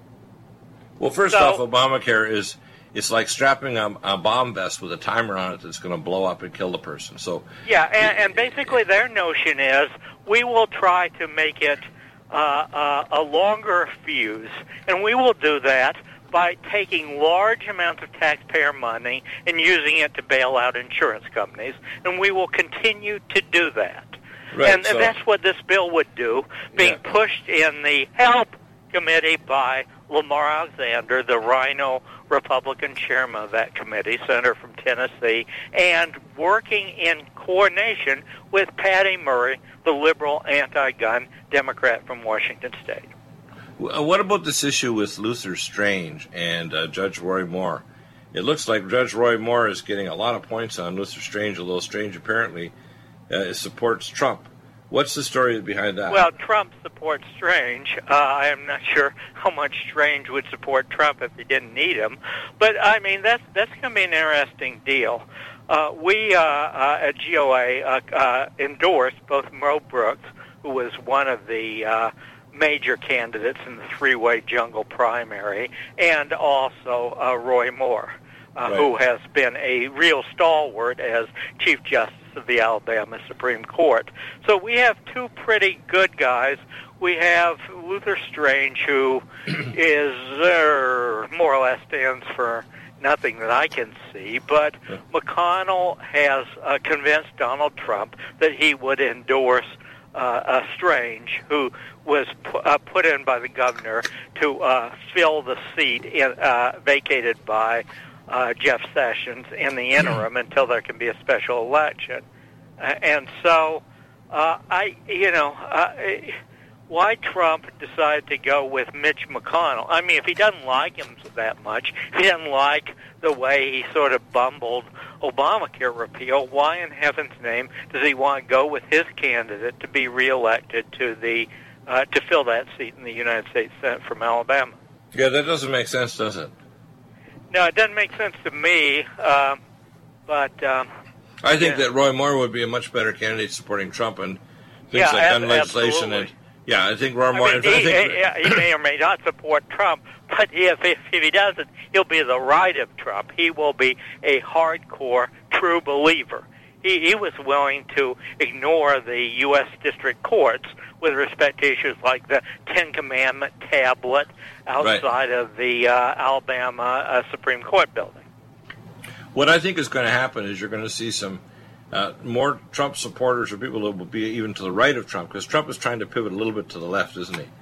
Well, first so, off, Obamacare is it's like strapping a, a bomb vest with a timer on it that's going to blow up and kill the person. So yeah, and, and basically their notion is we will try to make it uh, uh, a longer fuse, and we will do that by taking large amounts of taxpayer money and using it to bail out insurance companies, and we will continue to do that. Right, and, so, and that's what this bill would do, being yeah. pushed in the HELP Committee by Lamar Alexander, the Rhino Republican chairman of that committee, senator from Tennessee, and working in coordination with Patty Murray, the liberal anti-gun Democrat from Washington State. What about this issue with Luther Strange and uh, Judge Roy Moore? It looks like Judge Roy Moore is getting a lot of points on Luther Strange, although Strange apparently uh, supports Trump. What's the story behind that? Well, Trump supports Strange. Uh, I am not sure how much Strange would support Trump if he didn't need him. But, I mean, that's, that's going to be an interesting deal. Uh, we uh, uh, at G O A uh, uh, endorsed both Mo Brooks, who was one of the uh, major candidates in the three-way jungle primary, and also uh, Roy Moore, uh, right. who has been a real stalwart as Chief Justice of the Alabama Supreme Court. So we have two pretty good guys. We have Luther Strange, who is uh, more or less stands for nothing that I can see, but yeah. McConnell has uh, convinced Donald Trump that he would endorse uh, uh, Strange, who was pu- uh, put in by the governor to uh, fill the seat in, uh, vacated by Uh, Jeff Sessions in the interim until there can be a special election. Uh, and so, uh, I, you know, uh, why Trump decided to go with Mitch McConnell. I mean, if he doesn't like him that much, if he doesn't like the way he sort of bumbled Obamacare repeal, why in heaven's name does he want to go with his candidate to be reelected to the uh, to fill that seat in the United States Senate from Alabama? Yeah, that doesn't make sense, does it? No, it doesn't make sense to me, uh, but... Um, I think yeah. that Roy Moore would be a much better candidate supporting Trump and things yeah, like ab- gun legislation. absolutely. And yeah, I think Roy Moore. I mean, I he, think, he, he may or may not support Trump, but if, if if he doesn't, he'll be the right of Trump. He will be a hardcore, true believer. He, he was willing to ignore the U S district courts with respect to issues like the Ten Commandment tablet outside right. of the uh, Alabama uh, Supreme Court building. What I think is going to happen is you're going to see some uh, more Trump supporters or people who will be even to the right of Trump, because Trump is trying to pivot a little bit to the left, isn't he?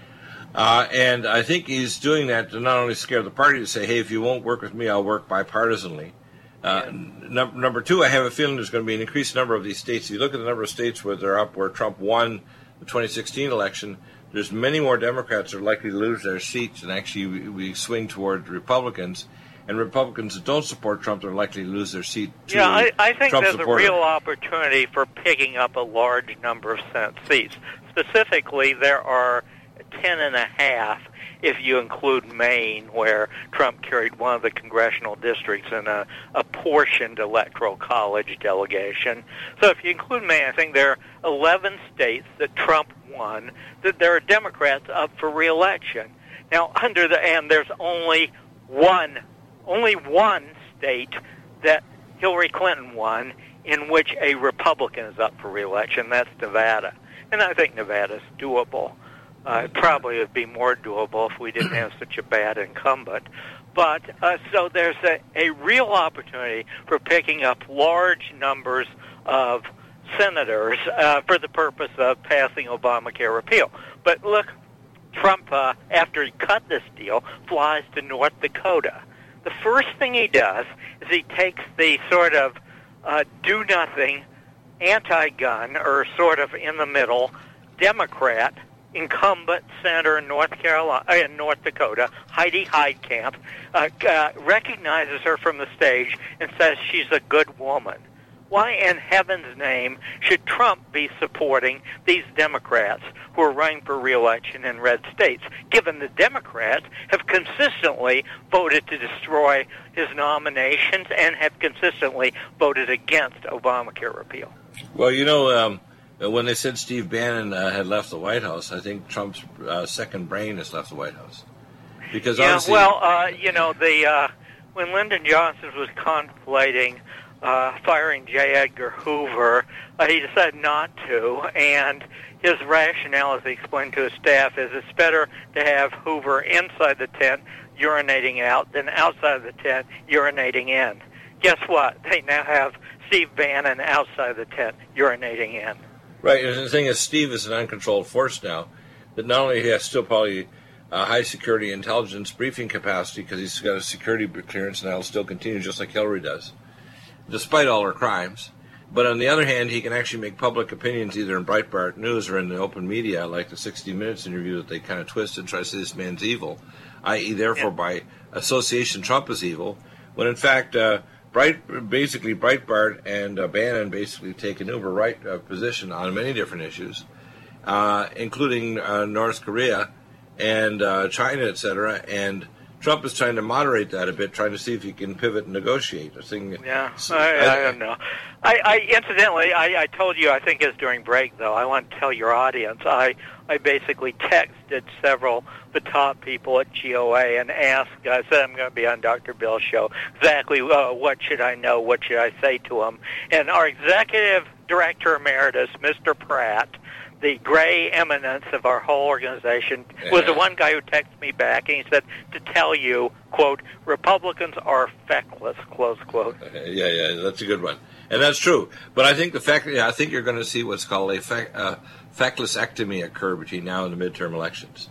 Uh, and I think he's doing that to not only scare the party to say, hey, if you won't work with me, I'll work bipartisanly. Uh, yeah. num- number two, I have a feeling there's going to be an increased number of these states. If you look at the number of states where they're up, where Trump won the twenty sixteen election, there's many more Democrats that are likely to lose their seats, and actually we, we swing toward Republicans. And Republicans that don't support Trump are likely to lose their seat to Yeah, I, I think Trump there's supporter. a real opportunity for picking up a large number of Senate seats. Specifically, there are ten and a half if you include Maine, where Trump carried one of the congressional districts in a apportioned electoral college delegation. So if you include Maine, I think there are eleven states that Trump won, that there are Democrats up for re-election. Now, under the, and there's only one Only one state that Hillary Clinton won in which a Republican is up for re-election. That's Nevada. And I think Nevada's doable. Uh, it probably would be more doable if we didn't have such a bad incumbent. But uh, so there's a, a real opportunity for picking up large numbers of senators uh, for the purpose of passing Obamacare repeal. But look, Trump, uh, after he cut this deal, flies to North Dakota. The first thing he does is he takes the sort of uh, do-nothing, anti-gun, or sort of in-the-middle Democrat incumbent senator in North Carolina, uh, in North Dakota, Heidi Heitkamp, uh, uh, recognizes her from the stage and says she's a good woman. Why in heaven's name should Trump be supporting these Democrats who are running for re-election in red states, given the Democrats have consistently voted to destroy his nominations and have consistently voted against Obamacare repeal? Well, you know, um, when they said Steve Bannon uh, had left the White House, I think Trump's uh, second brain has left the White House. Because yeah, honestly, well, uh, you know, the uh, when Lyndon Johnson was contemplating Uh, firing J. Edgar Hoover, uh, he decided not to, and his rationale, as he explained to his staff, is it's better to have Hoover inside the tent urinating out than outside of the tent urinating in. Guess what? They now have Steve Bannon outside the tent urinating in. Right, and the thing is, Steve is an uncontrolled force now, that not only he has still probably uh, high security intelligence briefing capacity because he's got a security clearance and that'll still continue just like Hillary does, despite all her crimes. But on the other hand, he can actually make public opinions either in Breitbart News or in the open media, like the sixty minutes interview that they kind of twist and try to say this man's evil, that is therefore yeah. by association Trump is evil, when in fact uh, Bright, basically Breitbart and uh, Bannon basically take an uber right uh, position on many different issues, uh, including uh, North Korea and uh, China, et cetera, and Trump is trying to moderate that a bit, trying to see if he can pivot and negotiate. I think, yeah, I, I, I don't know. I, I incidentally, I, I told you, I think it was during break, though. I want to tell your audience, I, I basically texted several of the top people at G O A and asked, I said I'm going to be on Doctor Bill's show, exactly uh, what should I know, what should I say to him. And our executive director emeritus, Mister Pratt, the gray eminence of our whole organization, was the one guy who texted me back, and he said, to tell you, quote, Republicans are feckless, close quote. Yeah, yeah, that's a good one. And that's true. But I think the fact, yeah, I think you're going to see what's called a feck, uh, fecklessectomy occur between now and the midterm elections.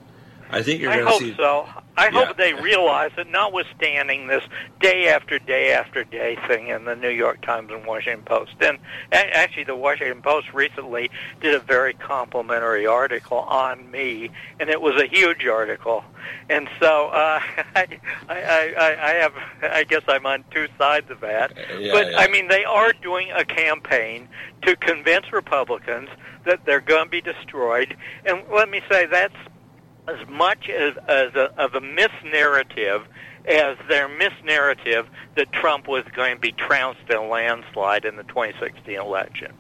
I think you're I going to hope see. so. I Yeah. hope they realize that, notwithstanding this day after day after day thing in the New York Times and Washington Post, and a- actually the Washington Post recently did a very complimentary article on me, and it was a huge article. And so uh, I, I, I, I have, I guess I'm on two sides of that. Yeah, but yeah. I mean, they are doing a campaign to convince Republicans that they're going to be destroyed. And let me say, that's as much as, as a, of a misnarrative as their misnarrative that Trump was going to be trounced in a landslide in the twenty sixteen election.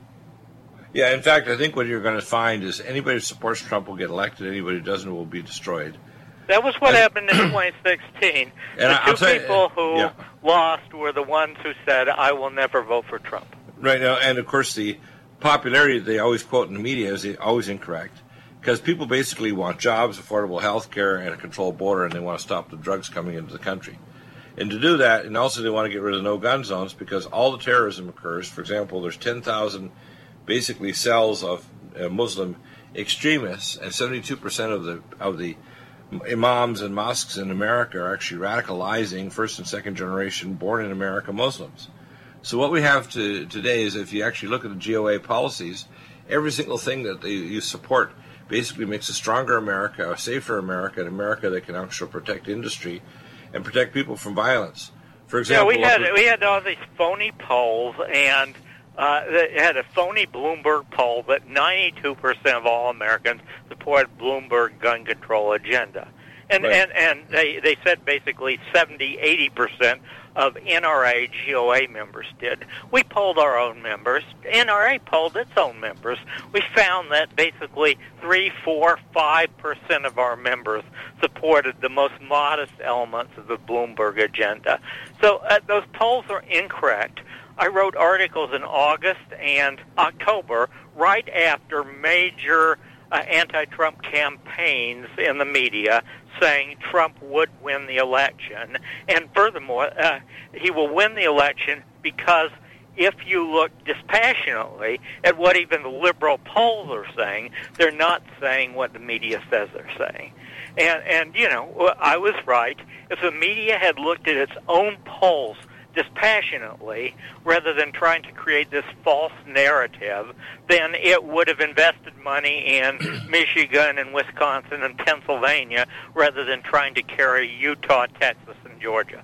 Yeah, in fact, I think what you're going to find is anybody who supports Trump will get elected. Anybody who doesn't will be destroyed. That was what And- happened in twenty sixteen. And The I'll two tell you- people who yeah. lost were the ones who said, I will never vote for Trump. Right now, and of course, the popularity that they always quote in the media is always incorrect, because people basically want jobs, affordable health care, and a controlled border, and they want to stop the drugs coming into the country. And to do that, and also they want to get rid of no-gun zones, because all the terrorism occurs. For example, there's ten thousand basically cells of uh, Muslim extremists, and seventy-two percent of the of the imams and mosques in America are actually radicalizing first and second generation born in America Muslims. So what we have to, today is, if you actually look at the G O A policies, every single thing that they, you support basically makes a stronger America, a safer America, an America that can actually protect industry and protect people from violence. For example, Yeah, we had look at- we had all these phony polls, and uh, they had a phony Bloomberg poll that ninety-two percent of all Americans support Bloomberg gun control agenda, and Right. and and they they said basically seventy, eighty percent of N R A G O A members did. We polled our own members. N R A polled its own members. We found that basically three, four, five percent of our members supported the most modest elements of the Bloomberg agenda. So uh, those polls are incorrect. I wrote articles in August and October right after major uh, anti-Trump campaigns in the media saying Trump would win the election. And furthermore, uh, he will win the election because if you look dispassionately at what even the liberal polls are saying, they're not saying what the media says they're saying. And, and you know, I was right. If the media had looked at its own polls dispassionately, rather than trying to create this false narrative, then it would have invested money in Michigan and Wisconsin and Pennsylvania rather than trying to carry Utah, Texas, and Georgia.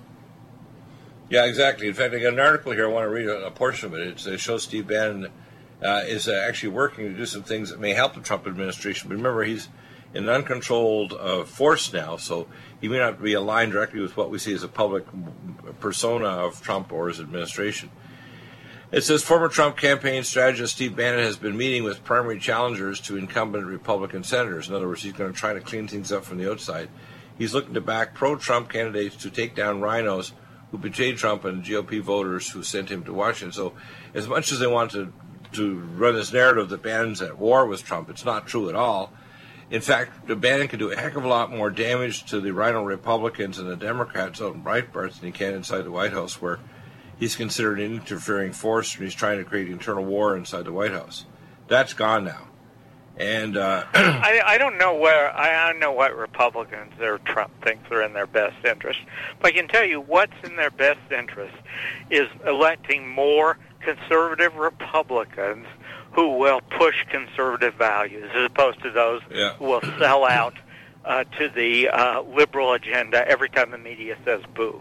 Yeah, exactly. In fact, I got an article here. I want to read a, a portion of it. It's, it shows Steve Bannon uh, is uh, actually working to do some things that may help the Trump administration. But remember, he's in an uncontrolled uh, force now, so he may not be aligned directly with what we see as a public persona of Trump or his administration. It says former Trump campaign strategist Steve Bannon has been meeting with primary challengers to incumbent Republican senators. In other words, he's going to try to clean things up from the outside. He's looking to back pro-Trump candidates to take down rhinos who betrayed Trump and G O P voters who sent him to Washington. So as much as they want to, to run this narrative that Bannon's at war with Trump, it's not true at all. In fact, Bannon can do a heck of a lot more damage to the rhino Republicans and the Democrats out in Breitbart than he can inside the White House, where he's considered an interfering force and he's trying to create internal war inside the White House. That's gone now. And uh, I, I don't know where I don't know what Republicans or Trump thinks are in their best interest, but I can tell you what's in their best interest is electing more conservative Republicans who will push conservative values, as opposed to those Yeah. who will sell out uh, to the uh, liberal agenda every time the media says boo.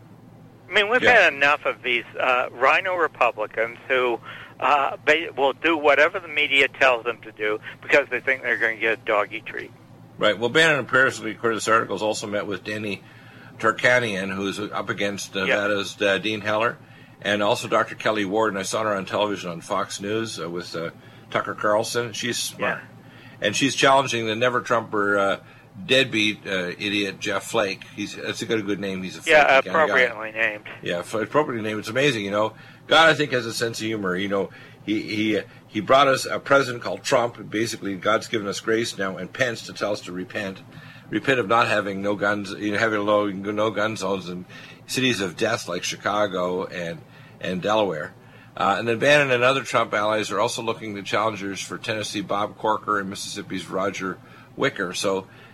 I mean, we've Yeah. had enough of these uh, rhino Republicans who uh, they will do whatever the media tells them to do because they think they're going to get a doggy treat. right, well, Bannon apparently, according to this article, has also met with Danny Tarkanian, who's up against Nevada's uh, Dean Heller, and also Doctor Kelly Ward, and I saw her on television on Fox News uh, with uh, Tucker Carlson. She's smart. Yeah. And she's challenging the never-Trumper uh, deadbeat uh, idiot Jeff Flake. He's That's a good, a good name. He's a Flake Yeah, kind of guy. appropriately named. Yeah, appropriately named. It's amazing, you know. God, I think, has a sense of humor. You know, he he he brought us a president called Trump. Basically, God's given us grace now, and Pence to tell us to repent. Repent of not having no guns, you know, having low, no gun zones in cities of death like Chicago and and Delaware. Uh, and then Bannon and other Trump allies are also looking to challengers for Tennessee Bob Corker and Mississippi's Roger Wicker. So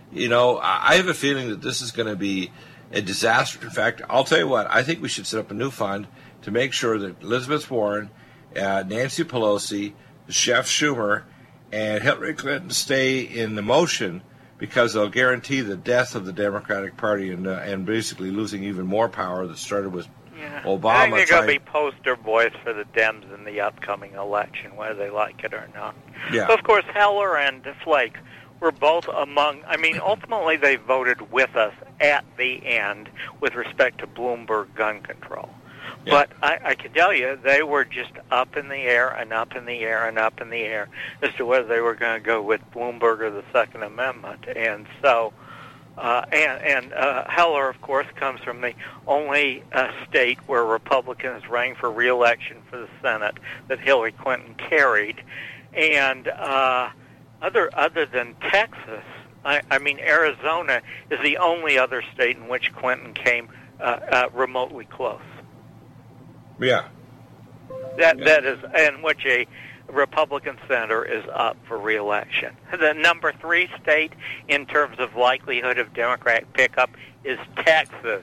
you know, I have a feeling that this is going to be a disaster. In fact, I'll tell you what, I think we should set up a new fund to make sure that Elizabeth Warren, uh, Nancy Pelosi, Chef Schumer, and Hillary Clinton stay in the motion, because they'll guarantee the death of the Democratic Party and uh, and basically losing even more power that started with yeah. Obama. I think they're trying... going to be poster boys for the Dems in the upcoming election, whether they like it or not. Yeah. But of course, Heller and Flake were both among, I mean, ultimately they voted with us at the end with respect to Bloomberg gun control. Yeah. But I, I can tell you, they were just up in the air and up in the air and up in the air as to whether they were going to go with Bloomberg or the Second Amendment. And so, uh, and, and uh, Heller, of course, comes from the only uh, state where Republicans ran for re-election for the Senate that Hillary Clinton carried. And uh, other other than Texas, I, I mean, Arizona is the only other state in which Clinton came uh, uh, remotely close. Yeah. That yeah. that is in which a Republican senator is up for re-election. The number three state in terms of likelihood of Democrat pickup is Texas.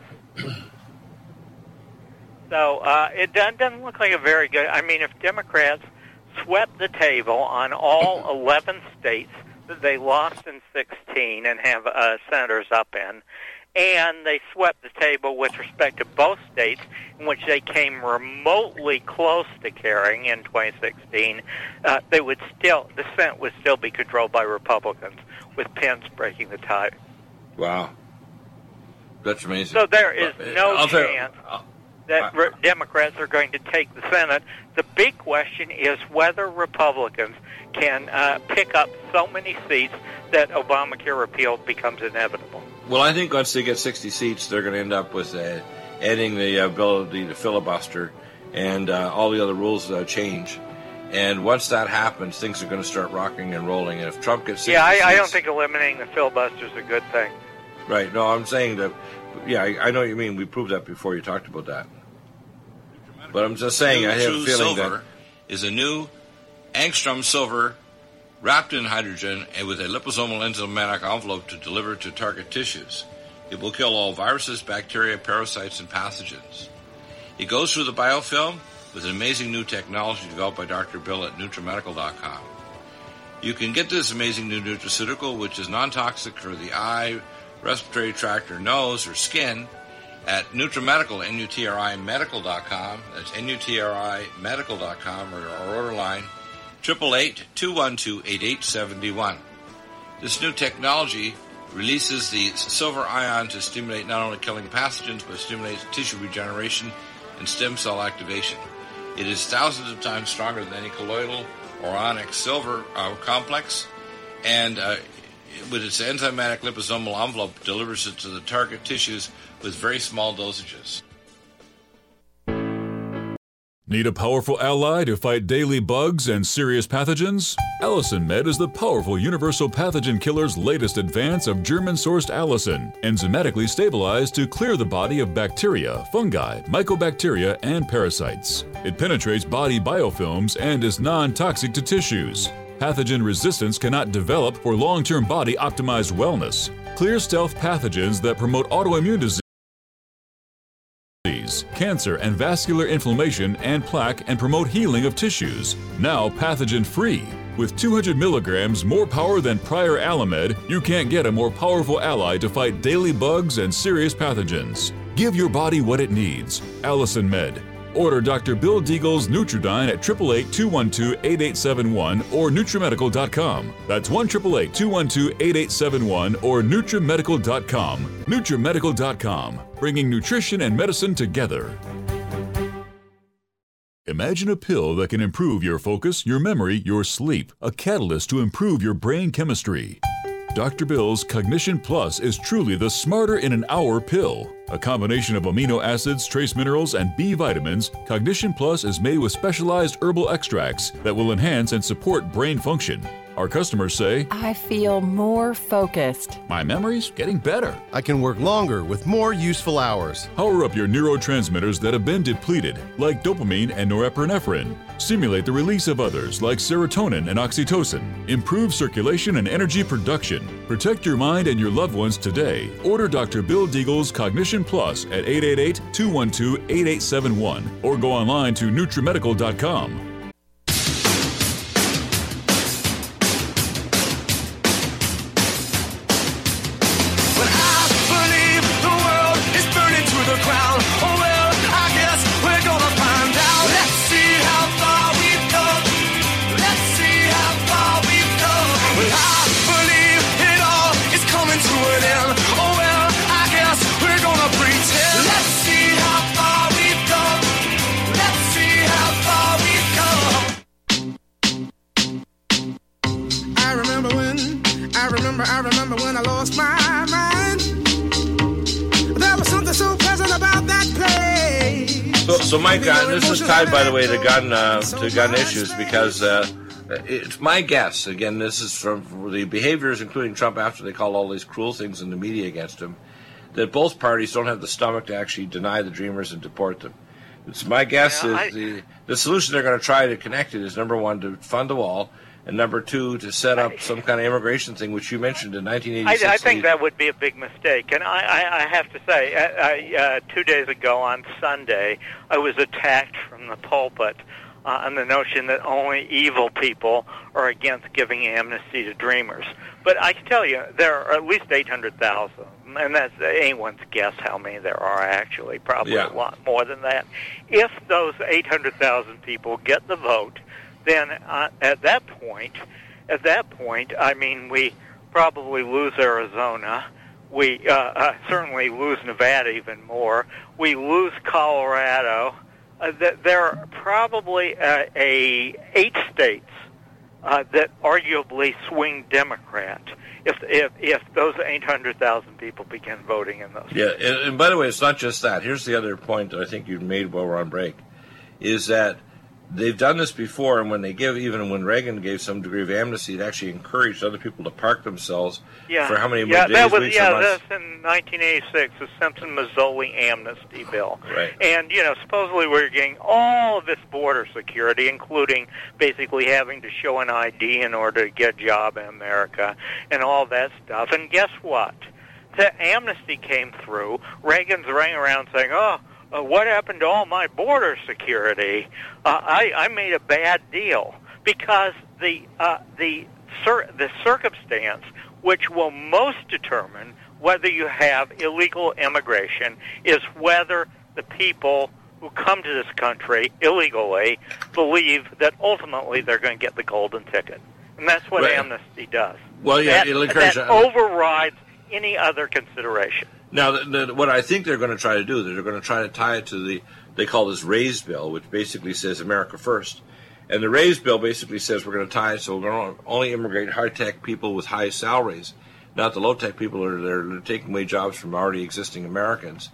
So uh, it doesn't look like a very good. I mean, if Democrats swept the table on all eleven states that they lost in sixteen and have uh, senators up in, and they swept the table with respect to both states in which they came remotely close to carrying in twenty sixteen, uh, they would still, the Senate would still be controlled by Republicans, with Pence breaking the tie. Wow. That's amazing. So there is no I'll chance you, that re- Democrats are going to take the Senate. The big question is whether Republicans can uh, pick up so many seats that Obamacare repeal becomes inevitable. Well, I think once they get sixty seats, they're going to end up with uh, adding the ability to filibuster, and uh, all the other rules uh, change. And once that happens, things are going to start rocking and rolling. And if Trump gets sixty yeah, I, seats, I don't think eliminating the filibuster is a good thing. Right. No, I'm saying that. Yeah, I, I know what you mean. We proved that before. You talked about that. But I'm just saying, New I have a feeling silver that is a new angstrom silver wrapped in hydrogen and with a liposomal enzymatic envelope to deliver to target tissues. It will kill all viruses, bacteria, parasites, and pathogens. It goes through the biofilm with an amazing new technology developed by Doctor Bill at NutriMedical dot com. You can get this amazing new nutraceutical, which is non-toxic for the eye, respiratory tract, or nose, or skin, at NutriMedical, N U T R I Medical dot com. That's N U T R I Medical dot com, or our order line, eight eight eight, two one two, eight eight seven one. This new technology releases the silver ion to stimulate not only killing pathogens, but stimulates tissue regeneration and stem cell activation. It is thousands of times stronger than any colloidal or ionic silver uh, complex, and uh, with its enzymatic liposomal envelope, delivers it to the target tissues with very small dosages. Need a powerful ally to fight daily bugs and serious pathogens? Allicin Med is the powerful universal pathogen killer's latest advance of German-sourced allicin, enzymatically stabilized to clear the body of bacteria, fungi, mycobacteria, and parasites. It penetrates body biofilms and is non-toxic to tissues. Pathogen resistance cannot develop for long-term body-optimized wellness. Clear stealth pathogens that promote autoimmune disease, cancer and vascular inflammation and plaque, and promote healing of tissues. Now pathogen-free. With two hundred milligrams more power than prior Alamed, you can't get a more powerful ally to fight daily bugs and serious pathogens. Give your body what it needs. Allicin Med. Order Doctor Bill Deagle's Nutridyne at eight eight eight, two one two, eight eight seven one or NutriMedical dot com. That's one eight eight eight, two one two, eight eight seven one or NutriMedical dot com. NutriMedical dot com, bringing nutrition and medicine together. Imagine a pill that can improve your focus, your memory, your sleep, a catalyst to improve your brain chemistry. Doctor Bill's Cognition Plus is truly the smarter in an hour pill. A combination of amino acids, trace minerals, and B vitamins, Cognition Plus is made with specialized herbal extracts that will enhance and support brain function. Our customers say, I feel more focused. my memory's getting better. I can work longer with more useful hours. Power up your neurotransmitters that have been depleted, like dopamine and norepinephrine. Stimulate the release of others, like serotonin and oxytocin. Improve circulation and energy production. Protect your mind and your loved ones today. Order Doctor Bill Deagle's Cognition Plus at eight eight eight, two one two, eight eight seven one or go online to nutrimedical dot com. I remember when I lost my mind. There was something so pleasant about that place. So, so Mike, uh, this is tied, by the way, to gun uh, to gun issues because uh, it's my guess. Again, this is from the behaviors, including Trump, after they called all these cruel things in the media against him, that both parties don't have the stomach to actually deny the Dreamers and deport them. It's my guess Yeah, is I- the the solution they're going to try to connect it is, number one, to fund the wall, and number two, to set up some kind of immigration thing, which you mentioned in nineteen I, eighty-six. I think that would be a big mistake. And I, I, I have to say, uh, I, uh, two days ago on Sunday, I was attacked from the pulpit uh, on the notion that only evil people are against giving amnesty to Dreamers. But I can tell you, there are at least eight hundred thousand, and that's anyone's guess how many there are actually, probably Yeah. a lot more than that. If those eight hundred thousand people get the vote, then uh, at that point, at that point, I mean, we probably lose Arizona. We uh, uh, certainly lose Nevada even more. We lose Colorado. Uh, th- there are probably uh, a eight states uh, that arguably swing Democrat if if if those eight hundred thousand people begin voting in those. Yeah, and, and by the way, it's not just that. Here's the other point that I think you made while we're on break, is that they've done this before, and when they give, even when Reagan gave some degree of amnesty, it actually encouraged other people to park themselves Yeah, for how many yeah, days, that was, weeks, yeah, or months. that's in nineteen eighty-six, the Simpson-Mazzoli amnesty bill. Right. And, you know, supposedly we're getting all of this border security, including basically having to show an I D in order to get a job in America and all that stuff. And guess what? The amnesty came through. Reagan's running around saying, oh, Uh, what happened to all my border security? Uh, I, I made a bad deal because the uh, the cir- the circumstance which will most determine whether you have illegal immigration is whether the people who come to this country illegally believe that ultimately they're going to get the golden ticket, and that's what Right. amnesty does. Well, yeah, that, it'll encourage that overrides any other consideration. Now, the, the, what I think they're going to try to do, they're going to try to tie it to the, they call this RAISE bill, which basically says America First. And the RAISE bill basically says we're going to tie it so we're going to only immigrate high-tech people with high salaries, not the low-tech people that are, that are taking away jobs from already existing Americans.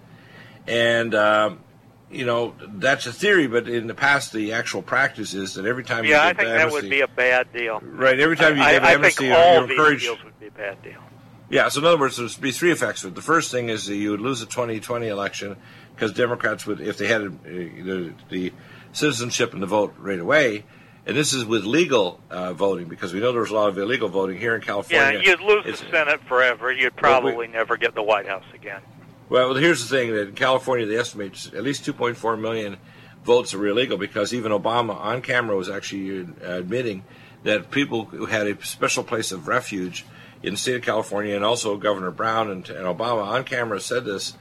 And, um, you know, that's a theory, but in the past, the actual practice is that every time you Yeah, I give think that amnesty, would be a bad deal. right, every time you I, give I amnesty, think you're, all you're these encouraged. deals would be a bad deal. Yeah, so in other words, there'd be three effects to it. The first thing is that you would lose the twenty twenty election because Democrats would, if they had uh, the, the citizenship and the vote right away, and this is with legal uh, voting because we know there was a lot of illegal voting here in California. Yeah, you'd lose the It's- Senate forever. You'd Well, probably we- never get the White House again. Well, here's the thing, that in California they estimate at least two point four million votes are illegal because even Obama on camera was actually uh, admitting that people who had a special place of refuge in the state of California, and also Governor Brown and, and Obama on camera said this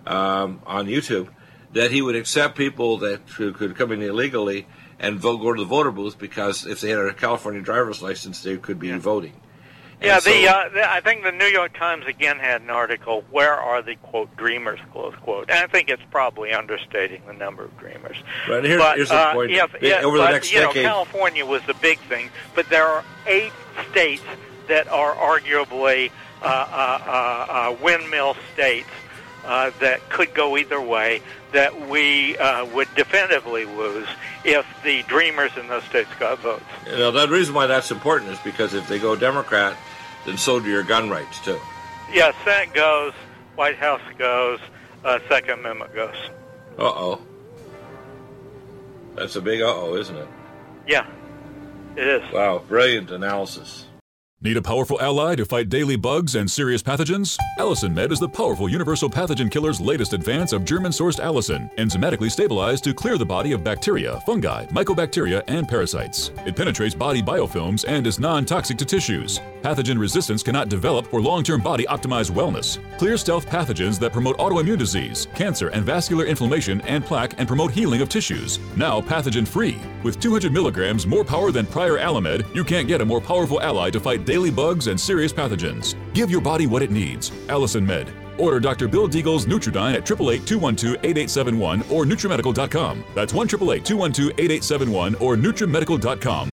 um, on YouTube, that he would accept people that who could come in illegally and vote, go to the voter booth because if they had a California driver's license, they could be voting. And Yeah, so- the, uh, the I think the New York Times again had an article, where are the, quote, dreamers, close quote. And I think it's probably understating the number of dreamers. Right, here- but, here's the uh, point. If, They- yeah, over the but, next you decade- know, California was the big thing, but there are eight states that are arguably uh, uh, uh, uh, windmill states uh, that could go either way, that we uh, would definitively lose if the Dreamers in those states got votes. You know, the reason why that's important is because if they go Democrat, then so do your gun rights, too. Yeah, Senate goes, White House goes, uh, Second Amendment goes. Uh-oh. That's a big uh-oh, isn't it? Yeah, it is. Wow, brilliant analysis. Need a powerful ally to fight daily bugs and serious pathogens? Allicin Med is the powerful universal pathogen killer's latest advance of German-sourced allicin, enzymatically stabilized to clear the body of bacteria, fungi, mycobacteria, and parasites. It penetrates body biofilms and is non-toxic to tissues. Pathogen resistance cannot develop for long-term body-optimized wellness. Clear stealth pathogens that promote autoimmune disease, cancer, and vascular inflammation and plaque and promote healing of tissues. Now pathogen-free. With two hundred milligrams more power than prior Alamed, you can't get a more powerful ally to fight daily bugs and serious pathogens. Give your body what it needs. Allicin Med. Order Doctor Bill Deagle's Nutridyne at eight eight eight, two one two, eight eight seven one or Nutrimedical dot com. That's one eight eight eight, two one two, eight eight seven one or Nutrimedical dot com.